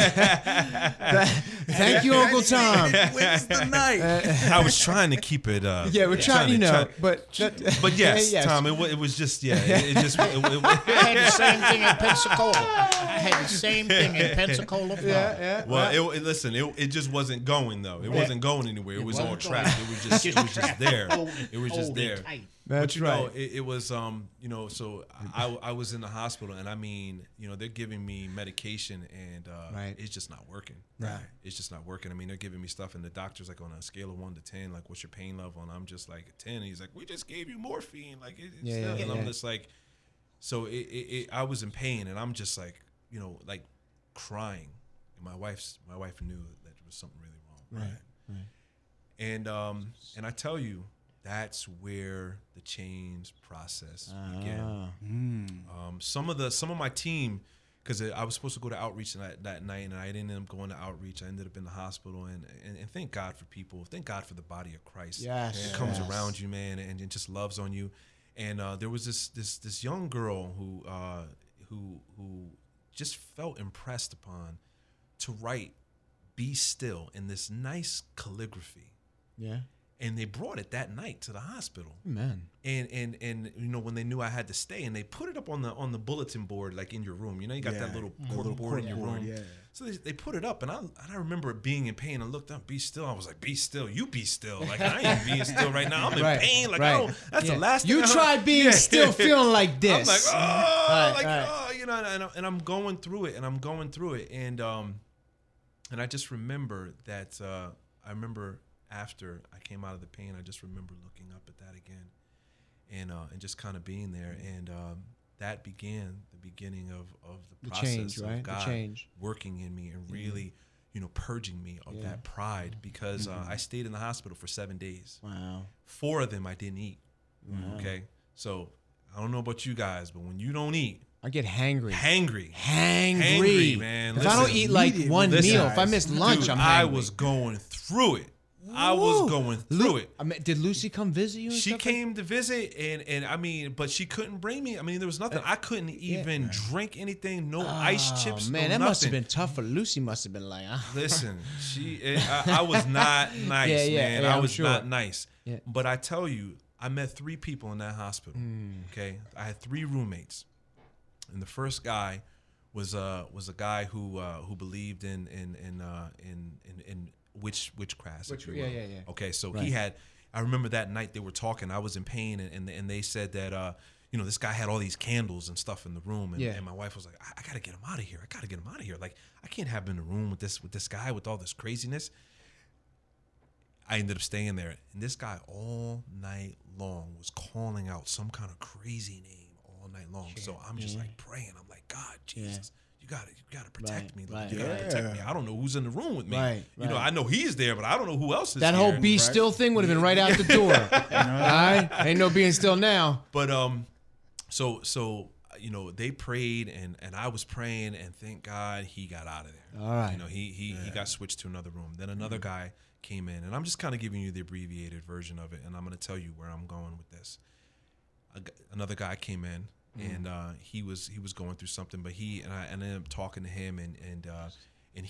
Thank you, Uncle Tom. Wins the night. I was trying to keep it. We're trying, but yes, Tom. It was just It just. I had the same thing in Pensacola. I had the same thing in Pensacola. Well, listen. It just wasn't going though. It wasn't going anywhere. It was on track. It was just there. It was just there. That's But you know, right. it was you know, so I was in the hospital, and I mean, you know, they're giving me medication, and Right. it's just not working. Right. It's just not working. I mean, they're giving me stuff, and the doctor's like, on a scale of 1 to 10, like, what's your pain level? And I'm just like 10. He's like, we just gave you morphine, like, and I'm just like, so I was in pain, and I'm just like, you know, like crying. And my wife knew that there was something really wrong. Right. And I tell you, that's where the change process began. Some of my team, because I was supposed to go to outreach that night, and I didn't end up going to outreach. I ended up in the hospital, and thank God for people. Thank God for the body of Christ. Yes. It comes around you, man, and it just loves on you. And there was this young girl who just felt impressed upon to write "Be Still" in this nice calligraphy. Yeah. And they brought it that night to the hospital. Man. And you know, when they knew I had to stay, and they put it up on the bulletin board, like in your room. You know, you got that little cork board in your room. Yeah. So they put it up, and I remember being in pain. I looked up, "Be still." I was like, "Be still, you be still." Like, I ain't being still right now. I'm in pain. Like, I don't. That's the last thing You tried being still feeling like this. I'm like, oh, you know, and I'm going through it, and I just remember that. I remember after I came out of the pain, I just remember looking up at that again, and just kind of being there, and that began the beginning of the process change, right? of God The change. working in me and really, you know, purging me of that pride, because I stayed in the hospital for 7 days. Wow. 4 of them I didn't eat. Okay, so I don't know about you guys, but when you don't eat, I get hangry. Hangry, man. If I don't eat like one meal, if I miss lunch, dude, I'm hangry. I was going through it. I was going through it. I mean, did Lucy come visit you? And She stuff came to visit, and I mean, but she couldn't bring me. I mean, there was nothing. I couldn't even drink anything. No ice chips. Man, no that must have nothing. been tough for Lucy. Must have been like, Listen, I was not nice, man. I I'm was sure. not nice. Yeah. But I tell you, I met 3 people in that hospital. Okay, I had 3 roommates, and the first guy was a guy who believed in witchcraft. if you will. Yeah. Okay, so Right. he had. I remember that night they were talking. I was in pain, and they said that you know, this guy had all these candles and stuff in the room, and my wife was like, I gotta get him out of here. I gotta get him out of here. Like, I can't have him in the room with this guy with all this craziness. I ended up staying there, and this guy all night long was calling out some kind of crazy name all night long. So I'm just like praying. I'm like, God, Jesus, you gotta protect me. Like, you gotta protect me. I don't know who's in the room with me. You know, I know he's there, but I don't know who else is that here. whole be still thing would have been right out the door. All right, ain't no being still now. But so you know, they prayed, and I was praying, and thank God he got out of there. All right. You know, he got switched to another room. Then another guy came in, and I'm just kind of giving you the abbreviated version of it, and I'm going to tell you where I'm going with this. Another guy came in, and he was going through something, but I ended up talking to him, and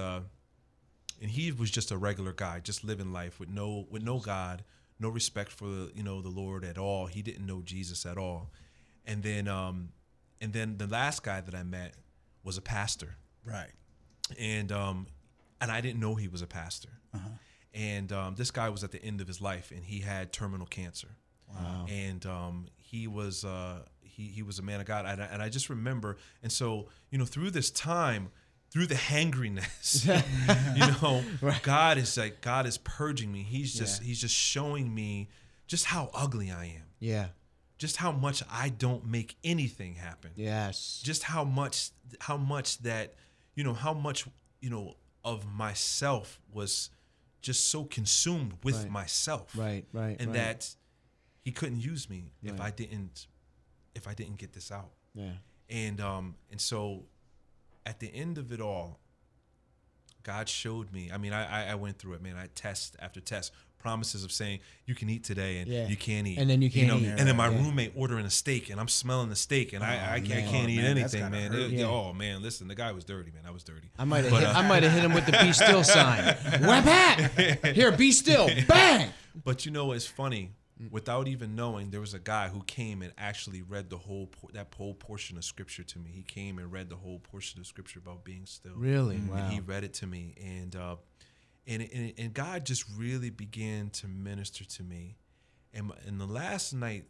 he was just a regular guy, just living life with no God, no respect for the Lord at all. He didn't know Jesus at all. And then the last guy that I met was a pastor. Right. And I didn't know he was a pastor. And this guy was at the end of his life, and he had terminal cancer. Wow. And he was a man of God. And I just remember, and so, you know, through this time, through the hangriness, you know, God is purging me. He's just showing me just how ugly I am. Yeah. Just how much I don't make anything happen. Yes. Just how much that, how much, of myself was just so consumed with myself. Right. And that he couldn't use me if I didn't get this out. Yeah. And so at the end of it all, God showed me. I mean, I went through it, man. I test after test, promises of saying you can eat today and you can't eat, and then you can't eat. And then my roommate ordering a steak, and I'm smelling the steak, and I can't eat anything, man. Oh man, listen, the guy was dirty, man. I was dirty. I might have hit him with the be still sign. Whap hat. Here, be still. Bang. But you know, it's funny. Without even knowing, there was a guy who came and actually read the whole portion of scripture to me. He came and read the whole portion of scripture about being still. Really? Wow. And he read it to me, and God just really began to minister to me, And the last night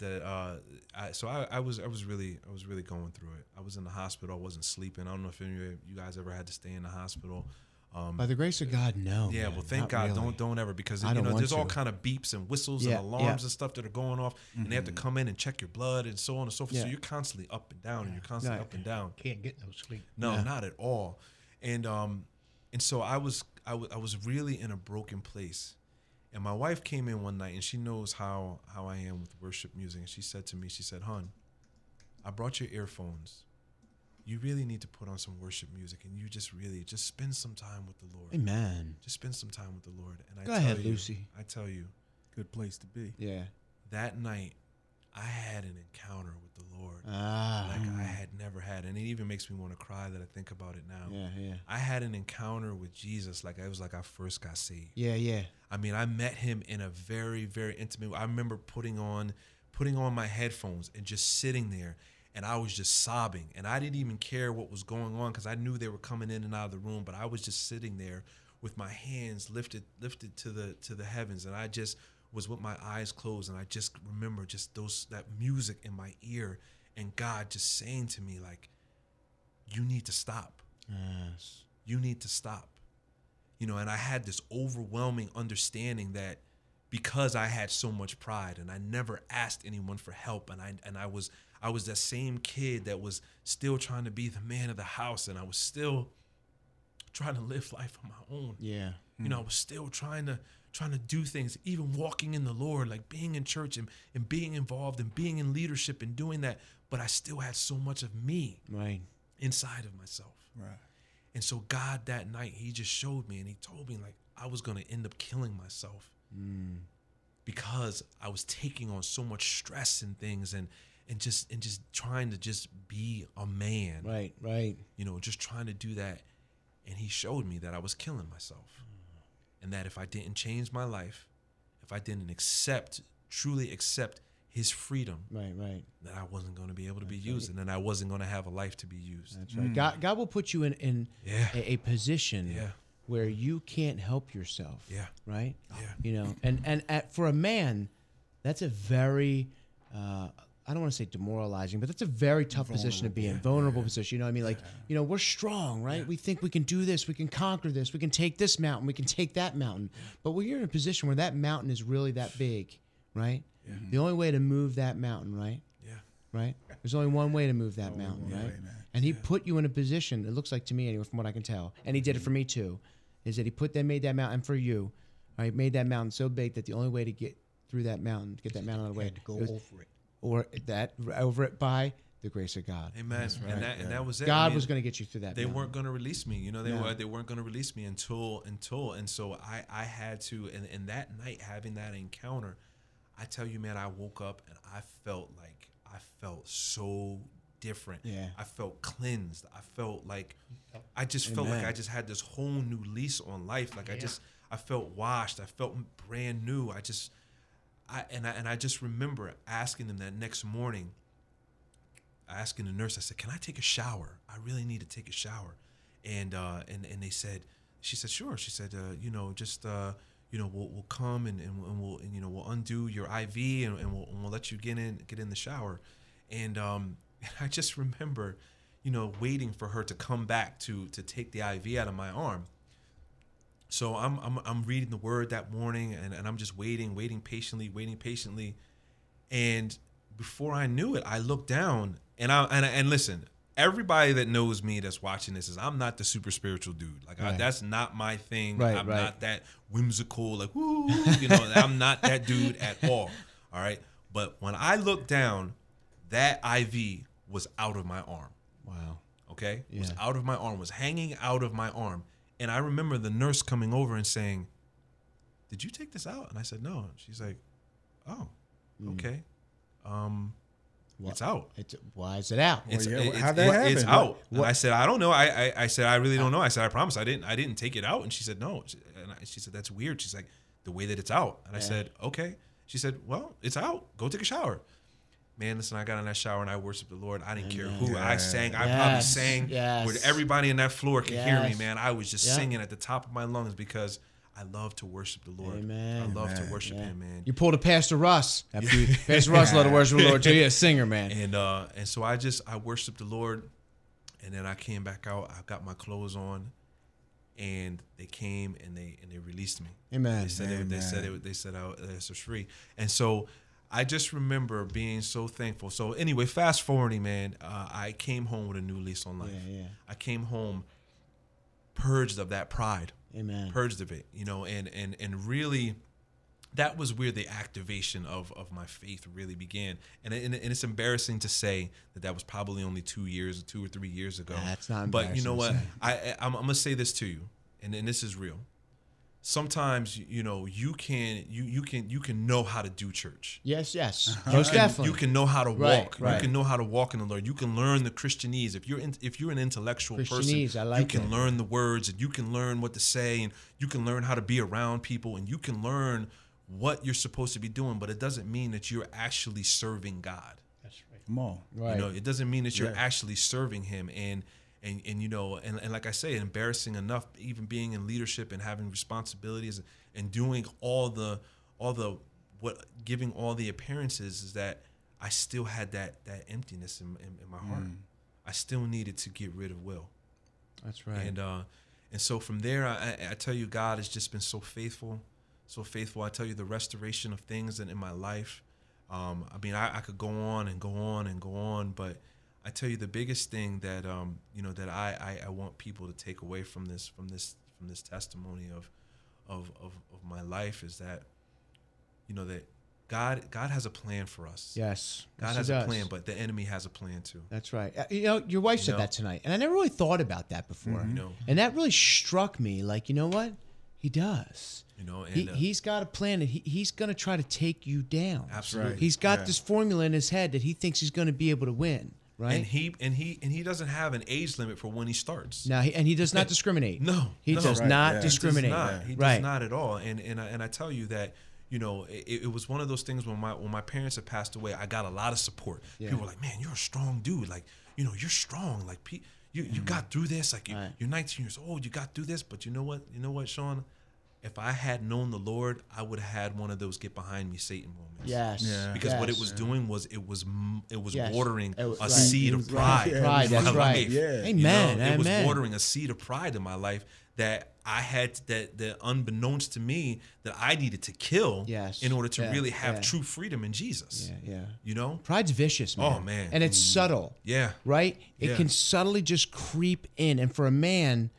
I was really going through it. I was in the hospital. I wasn't sleeping. I don't know if any of you guys ever had to stay in the hospital. By the grace of God, no. Yeah, man, well, thank not God. really. Don't ever, because I don't want there's all to. kind of beeps and whistles Yeah, and alarms and stuff that are going off, and they have to come in and check your blood and so on and so forth. Yeah. So you're constantly up and down, and you're constantly Right. up and down. Can't get no sleep. No, not at all. And so I was really in a broken place. And my wife came in one night, and she knows how I am with worship music. And she said to me, she said, "Hun, I brought your earphones. You really need to put on some worship music, and you just spend some time with the Lord. Amen. Just spend some time with the Lord." And Go ahead, Lucy. I tell you, Good place to be. Yeah. that night I had an encounter with the Lord Ah. like I had never had, and it even makes me want to cry that I think about it now. Yeah. I had an encounter with Jesus like it was like I first got saved. Yeah. I mean, I met him in a very, very intimate way. I remember putting on my headphones and just sitting there, and I was just sobbing. And I didn't even care what was going on because I knew they were coming in and out of the room, but I was just sitting there with my hands lifted to the heavens, and I just was with my eyes closed, and I just remember just that music in my ear, and God just saying to me, like, you need to stop. Yes. You need to stop. And I had this overwhelming understanding that because I had so much pride and I never asked anyone for help, and I was that same kid that was still trying to be the man of the house, and I was still trying to live life on my own. Yeah. I was still trying to do things, even walking in the Lord, like being in church and being involved and being in leadership and doing that, but I still had so much of me Right. inside of myself. Right. And so God that night, he just showed me, and he told me like I was going to end up killing myself because I was taking on so much stress and things and just trying to just be a man. Right. Just trying to do that. And he showed me that I was killing myself. And that if I didn't change my life, if I didn't truly accept his freedom, Right. that I wasn't going to be able to be used, and then I wasn't going to have a life to be used. That's right. God will put you in Yeah. a position Yeah. where you can't help yourself. Yeah. Right. Yeah. And for a man, that's a very I don't want to say demoralizing, but that's a very tough position to be in. Vulnerable position. You know what I mean? Like, we're strong, right? We think we can do this. We can conquer this. We can take this mountain. We can take that mountain. But when you're in a position where that mountain is really that big, right? Yeah. The only way to move that mountain, right? Yeah. Right? There's only one way to move that mountain, one right? way, man. And he put you in a position, it looks like to me anyway, from what I can tell, and he did it for me too, is that he made that mountain for you, right? Made that mountain so big that the only way to get through that mountain, to get that mountain out of the way, Had to go was- over it. or over it by the grace of God. Amen. And that was it. God was going to get you through that. They mountain. weren't going to release me. They No. weren't going to release me until, and so I had to, and that night having that encounter, I tell you, man, I woke up and I felt so different. Yeah. I felt cleansed. I felt like I just had this whole new lease on life. Like I felt washed. I felt brand new. I just remember asking them that next morning, asking the nurse, I said, "Can I take a shower? I really need to take a shower." And they said, she said, "Sure." She said, we'll come and we'll undo your IV and we'll let you get in the shower. And I just remember, waiting for her to come back to take the IV out of my arm. So I'm reading the word that morning and I'm just waiting patiently. And before I knew it, I looked down and listen, everybody that knows me that's watching this is I'm not the super spiritual dude. Like that's not my thing. I'm not that whimsical, like, woo, I'm not that dude at all. All right. But when I looked down, that IV was out of my arm. Wow. Okay. Yeah. Was out of my arm, was hanging out of my arm. And I remember the nurse coming over and saying, "Did you take this out?" And I said, "No." She's like, "Oh, okay. It's out." Why is it out? How'd that happen? It's out. And I said, "I don't know." I said, "I really don't know." I said, "I promise I didn't take it out." And she said, "No." And she said, "That's weird." She's like, "The way that it's out." And I said, "Okay." She said, "Well, it's out. Go take a shower." Man, listen, I got in that shower and I worshiped the Lord. I didn't care who I sang. I probably sang where everybody in that floor could hear me, man. I was just singing at the top of my lungs because I love to worship the Lord. Amen. I love to worship Him, man. You pulled a Pastor Russ. Pastor Russ loved to worship the Lord too. He's a singer, man. And so I worshiped the Lord, and then I came back out. I got my clothes on, and they came and they released me. Amen. They said I was free. And so I just remember being so thankful. So anyway, fast forwarding, man, I came home with a new lease on life. Yeah. I came home purged of that pride. Amen. Purged of it, and really, that was where the activation of my faith really began. And it's embarrassing to say that was probably only 2 or 3 years ago. That's not embarrassing. But you know what? I'm gonna say this to you, and this is real. Sometimes you can know how to do church. Yes, most definitely. You can know how to walk. Right. You can know how to walk in the Lord. You can learn the Christianese. If you're an intellectual person, you can learn the words, and you can learn what to say, and you can learn how to be around people, and you can learn what you're supposed to be doing. But it doesn't mean that you're actually serving God. That's right. Come on. Right. It doesn't mean that you're actually serving Him. And like I say, embarrassing enough, even being in leadership and having responsibilities and doing giving all the appearances, is that I still had that emptiness in my heart. I still needed to get rid of Will. That's right. And so from there, I tell you, God has just been so faithful, so faithful. I tell you, the restoration of things in my life. I could go on and go on and go on, but I tell you, the biggest thing that that I want people to take away from this testimony of my life is that that God has a plan for us. Yes, God has a plan, but the enemy has a plan too. That's right. Your wife said that tonight, and I never really thought about that before. And that really struck me. Like, you know what? He does. He's got a plan, and he's going to try to take you down. Absolutely. Right. He's got this formula in his head that he thinks he's going to be able to win. Right. And he doesn't have an age limit for when he starts. No, he does not discriminate. He does not discriminate. He does not at all. And I tell you that, it was one of those things when my parents had passed away. I got a lot of support. Yeah. People were like, "Man, you're a strong dude. Like, you're strong. Like, you got through this. Like, you're 19 years old. You got through this." But you know what, Sean? If I had known the Lord, I would have had one of those get behind me Satan moments. Yes. Yeah. Because what it was doing was it was yes. watering a seed of pride. Pride, that's right. Yeah. Amen. It was watering a seed of pride in my life that I had that unbeknownst to me that I needed to kill in order to really have true freedom in Jesus. Yeah. Pride's vicious, man. Oh, man. And it's subtle. Yeah. Right? It can subtly just creep in. And for a man,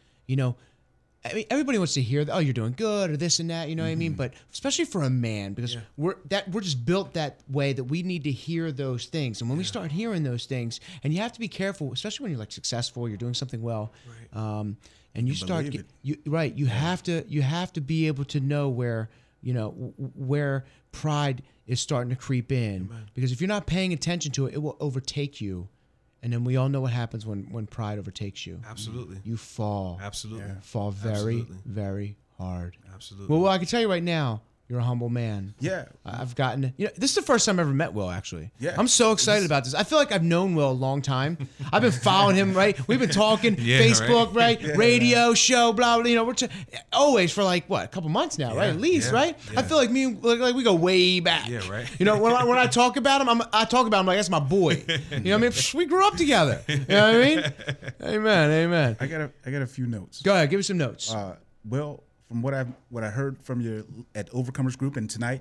I mean, everybody wants to hear, "Oh, you're doing good," or this and that. You know what I mean? But especially for a man, because we're just built that way that we need to hear those things. And when we start hearing those things, and you have to be careful, especially when you're like successful, you're doing something well, and you start you have to be able to know where pride is starting to creep in. Amen. Because if you're not paying attention to it, it will overtake you. And then we all know what happens when pride overtakes you. Absolutely. You fall. Absolutely. Yeah. Fall very, very hard. Absolutely. Well, I can tell you right now, you're a humble man. Yeah. I've gotten, this is the first time I ever met Will, actually. Yeah. I'm so excited about this. I feel like I've known Will a long time. I've been following him, right? We've been talking, Facebook, right? Yeah. Radio, show, blah, blah, we're always for like, what, a couple months now, right? At least, right? Yeah. I feel like like we go way back. Yeah, right. When I talk about him, I talk about him like that's my boy. You know what I mean? We grew up together. You know what I mean? Amen. I got a few notes. Go ahead, give us some notes. Well, from what I heard from you at Overcomers Group and tonight,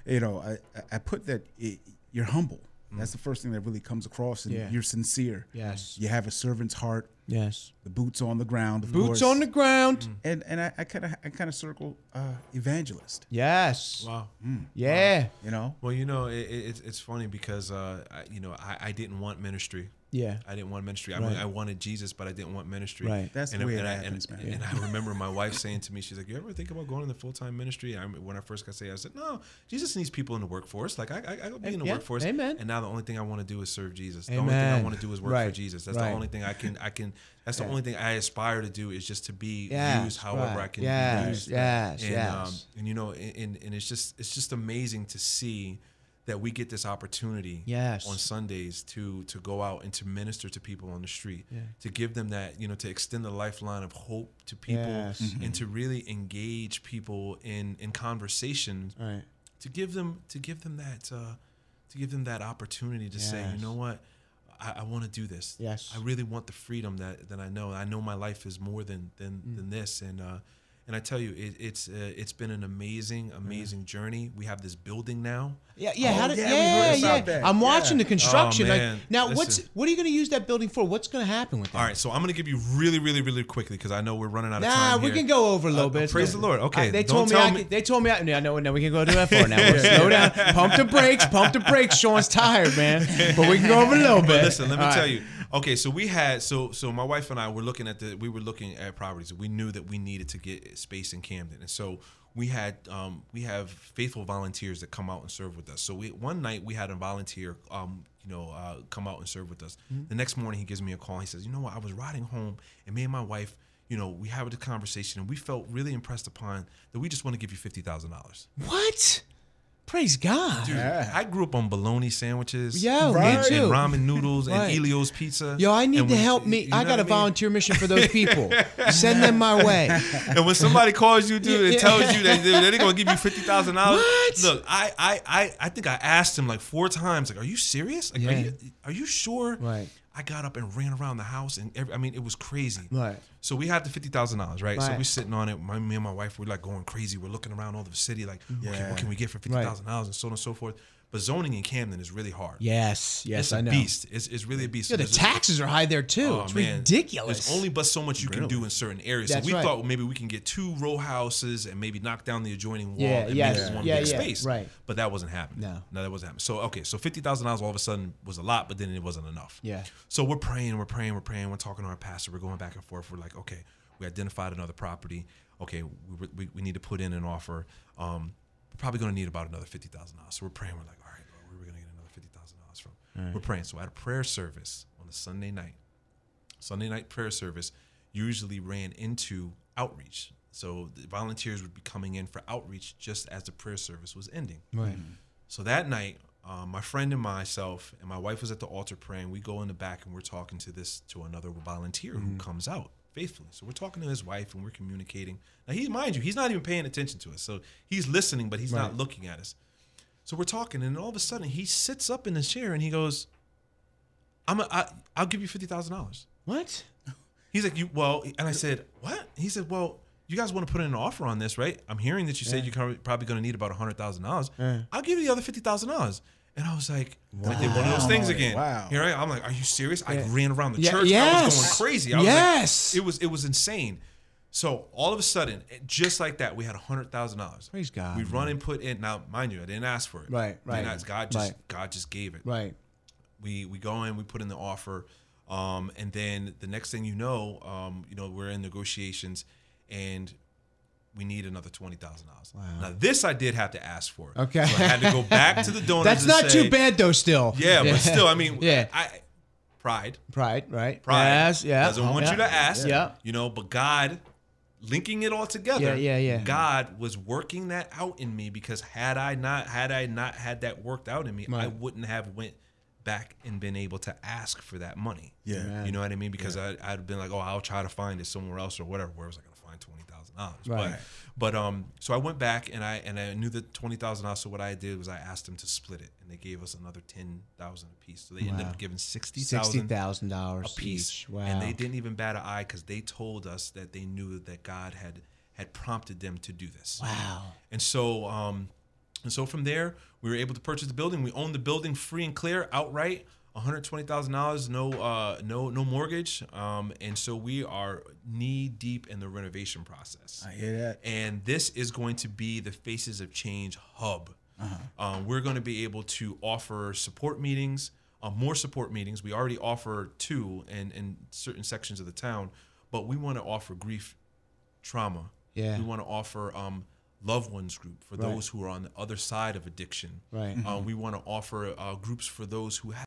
I put that you're humble. That's the first thing that really comes across. And you're sincere. Yes. You have a servant's heart. Yes. The boots on the ground. Of boots course. on the ground. And I kind of circle evangelist. Yes. Wow. Yeah. Wow. Well, it's funny because I didn't want ministry. Yeah. I didn't want ministry. I mean, I wanted Jesus, but I didn't want ministry. Right. That's the way it happens, man. And I remember my wife saying to me, she's like, "You ever think about going into full-time ministry?" When I first got saved, I said, "No, Jesus needs people in the workforce. Like, I go be in the workforce." Amen. And now the only thing I want to do is serve Jesus. Amen. The only thing I want to do is work for Jesus. That's the only thing I can. That's the only thing I aspire to do is just to be used however I can be used. Yes. And it's just amazing to see that we get this opportunity Yes. on Sundays to go out and to minister to people on the street, to give them that, to extend the lifeline of hope to people, Yes. and to really engage people in conversation, Right. to give them that opportunity to say, you know what, I want to do this. Yes. I really want the freedom that I know. I know my life is more than this, and I tell you, it's been an amazing journey. We have this building now. Yeah. I'm watching the construction. Oh, man. Now, Listen. what are you going to use that building for? What's going to happen with that? All right, so I'm going to give you really, really, really quickly because I know we're running out of Nah, time we here. can go over a little bit. Praise the Lord. Okay, They don't told tell me. They told me. Yeah, no, we can go to that far now. Slow down. Pump the brakes. Sean's tired, man. But we can go over a little bit. But listen, let me All tell right. you. Okay, so we had so my wife and I were looking at properties. We knew that we needed to get space in Camden, and so we have faithful volunteers that come out and serve with us. So one night we had a volunteer come out and serve with us. Mm-hmm. The next morning he gives me a call. He says, "You know what? I was riding home, and me and my wife, we had a conversation, and we felt really impressed upon that we just want to give you $50,000." What? Praise God. Dude, I grew up on bologna sandwiches, Yeah, me and too. ramen noodles, Right. and Elio's pizza. Yo, I need And to when- help me. you know I got what a mean? volunteer mission for those people. Send them my way. And when somebody calls you, dude, and Yeah. tells you that they're gonna give you $50,000, What? look, I think I asked him like 4 times, like, "Are you serious? Like, Yeah. are you sure?" Right. I got up and ran around the house, and it was crazy. Right. So we had the $50,000, right? So Right. we're sitting on it. Me and my wife were like going crazy. We're looking around all over the city, like, okay, what can we get for $50,000, and so on and so forth. But zoning in Camden is really hard. Yes, It's a I know. beast. It's really a beast. Yeah, the There's a- taxes are high there too. Oh, It's man. ridiculous. There's only but so much you can do in certain areas. That's so we right. thought maybe we can get 2 row houses and maybe knock down the adjoining wall Yeah, and yes. make it one Yeah, big yeah, space. right. But that wasn't happening. No, that wasn't happening. So $50,000 all of a sudden was a lot, but then it wasn't enough. Yeah. So we're praying. We're talking to our pastor. We're going back and forth. We're like, okay, we identified another property. Okay, we need to put in an offer. We're probably going to need about another $50,000. So we're praying. We're like, all right, Lord, where are we going to get another $50,000 from? We're praying. So at a prayer service on a Sunday night prayer service usually ran into outreach. So the volunteers would be coming in for outreach just as the prayer service was ending. Right. So that night, my friend and myself and my wife was at the altar praying. We go in the back and we're talking to another volunteer who comes out faithfully. So we're talking to his wife and we're communicating. Now, mind you, he's not even paying attention to us. So he's listening, but he's not looking at us. So we're talking, and all of a sudden he sits up in his chair and he goes, "I'll give you $50,000." What? He's like, and I said, "What?" He said, "Well, you guys want to put in an offer on this, right? I'm hearing that you said you're probably going to need about $100,000. I'll give you the other $50,000." And I was like, I did one of those things again. Wow. Here I'm like, "Are you serious?" I ran around the church. I Yes. was going crazy. I was Yes. like, it was insane. So all of a sudden, just like that, we had $100,000. Praise God, We man. run and put in. Now, mind you, I didn't ask for it. Right, I didn't right, ask. God just gave it. Right. We go in, we put in the offer, and then the next thing you know, we're in negotiations, and we need another $20,000. Wow. Now this I did have to ask for. Okay. So I had to go back to the donors. That's and not say, too bad though. Still. Yeah, but still, I mean, Yeah. Pride. Pride. Right. Pride Yes. Yeah. doesn't want you to ask. Yeah. But God, linking it all together. Yeah. God was working that out in me, because had I not had that worked out in me, I wouldn't have went back and been able to ask for that money. Yeah. You know what I mean? Because I'd have been like, "Oh, I'll try to find it somewhere else or whatever." Where was I going to find $20,000? Right. But so I went back and I knew that $20,000. So what I did was I asked them to split it, and they gave us another $10,000 a piece. So they ended up giving $60,000 a piece. each. Wow. And they didn't even bat an eye, because they told us that they knew that God had prompted them to do this. Wow. And so from there, we were able to purchase the building. We owned the building free and clear, outright, $120,000, no mortgage. And so we are knee deep in the renovation process. I hear that. And this is going to be the Faces of Change hub. We're going to be able to offer support meetings, more support meetings. We already offer 2 in certain sections of the town, but we want to offer grief trauma. Yeah. We want to offer loved ones group for those who are on the other side of addiction. Right. We want to offer groups for those who have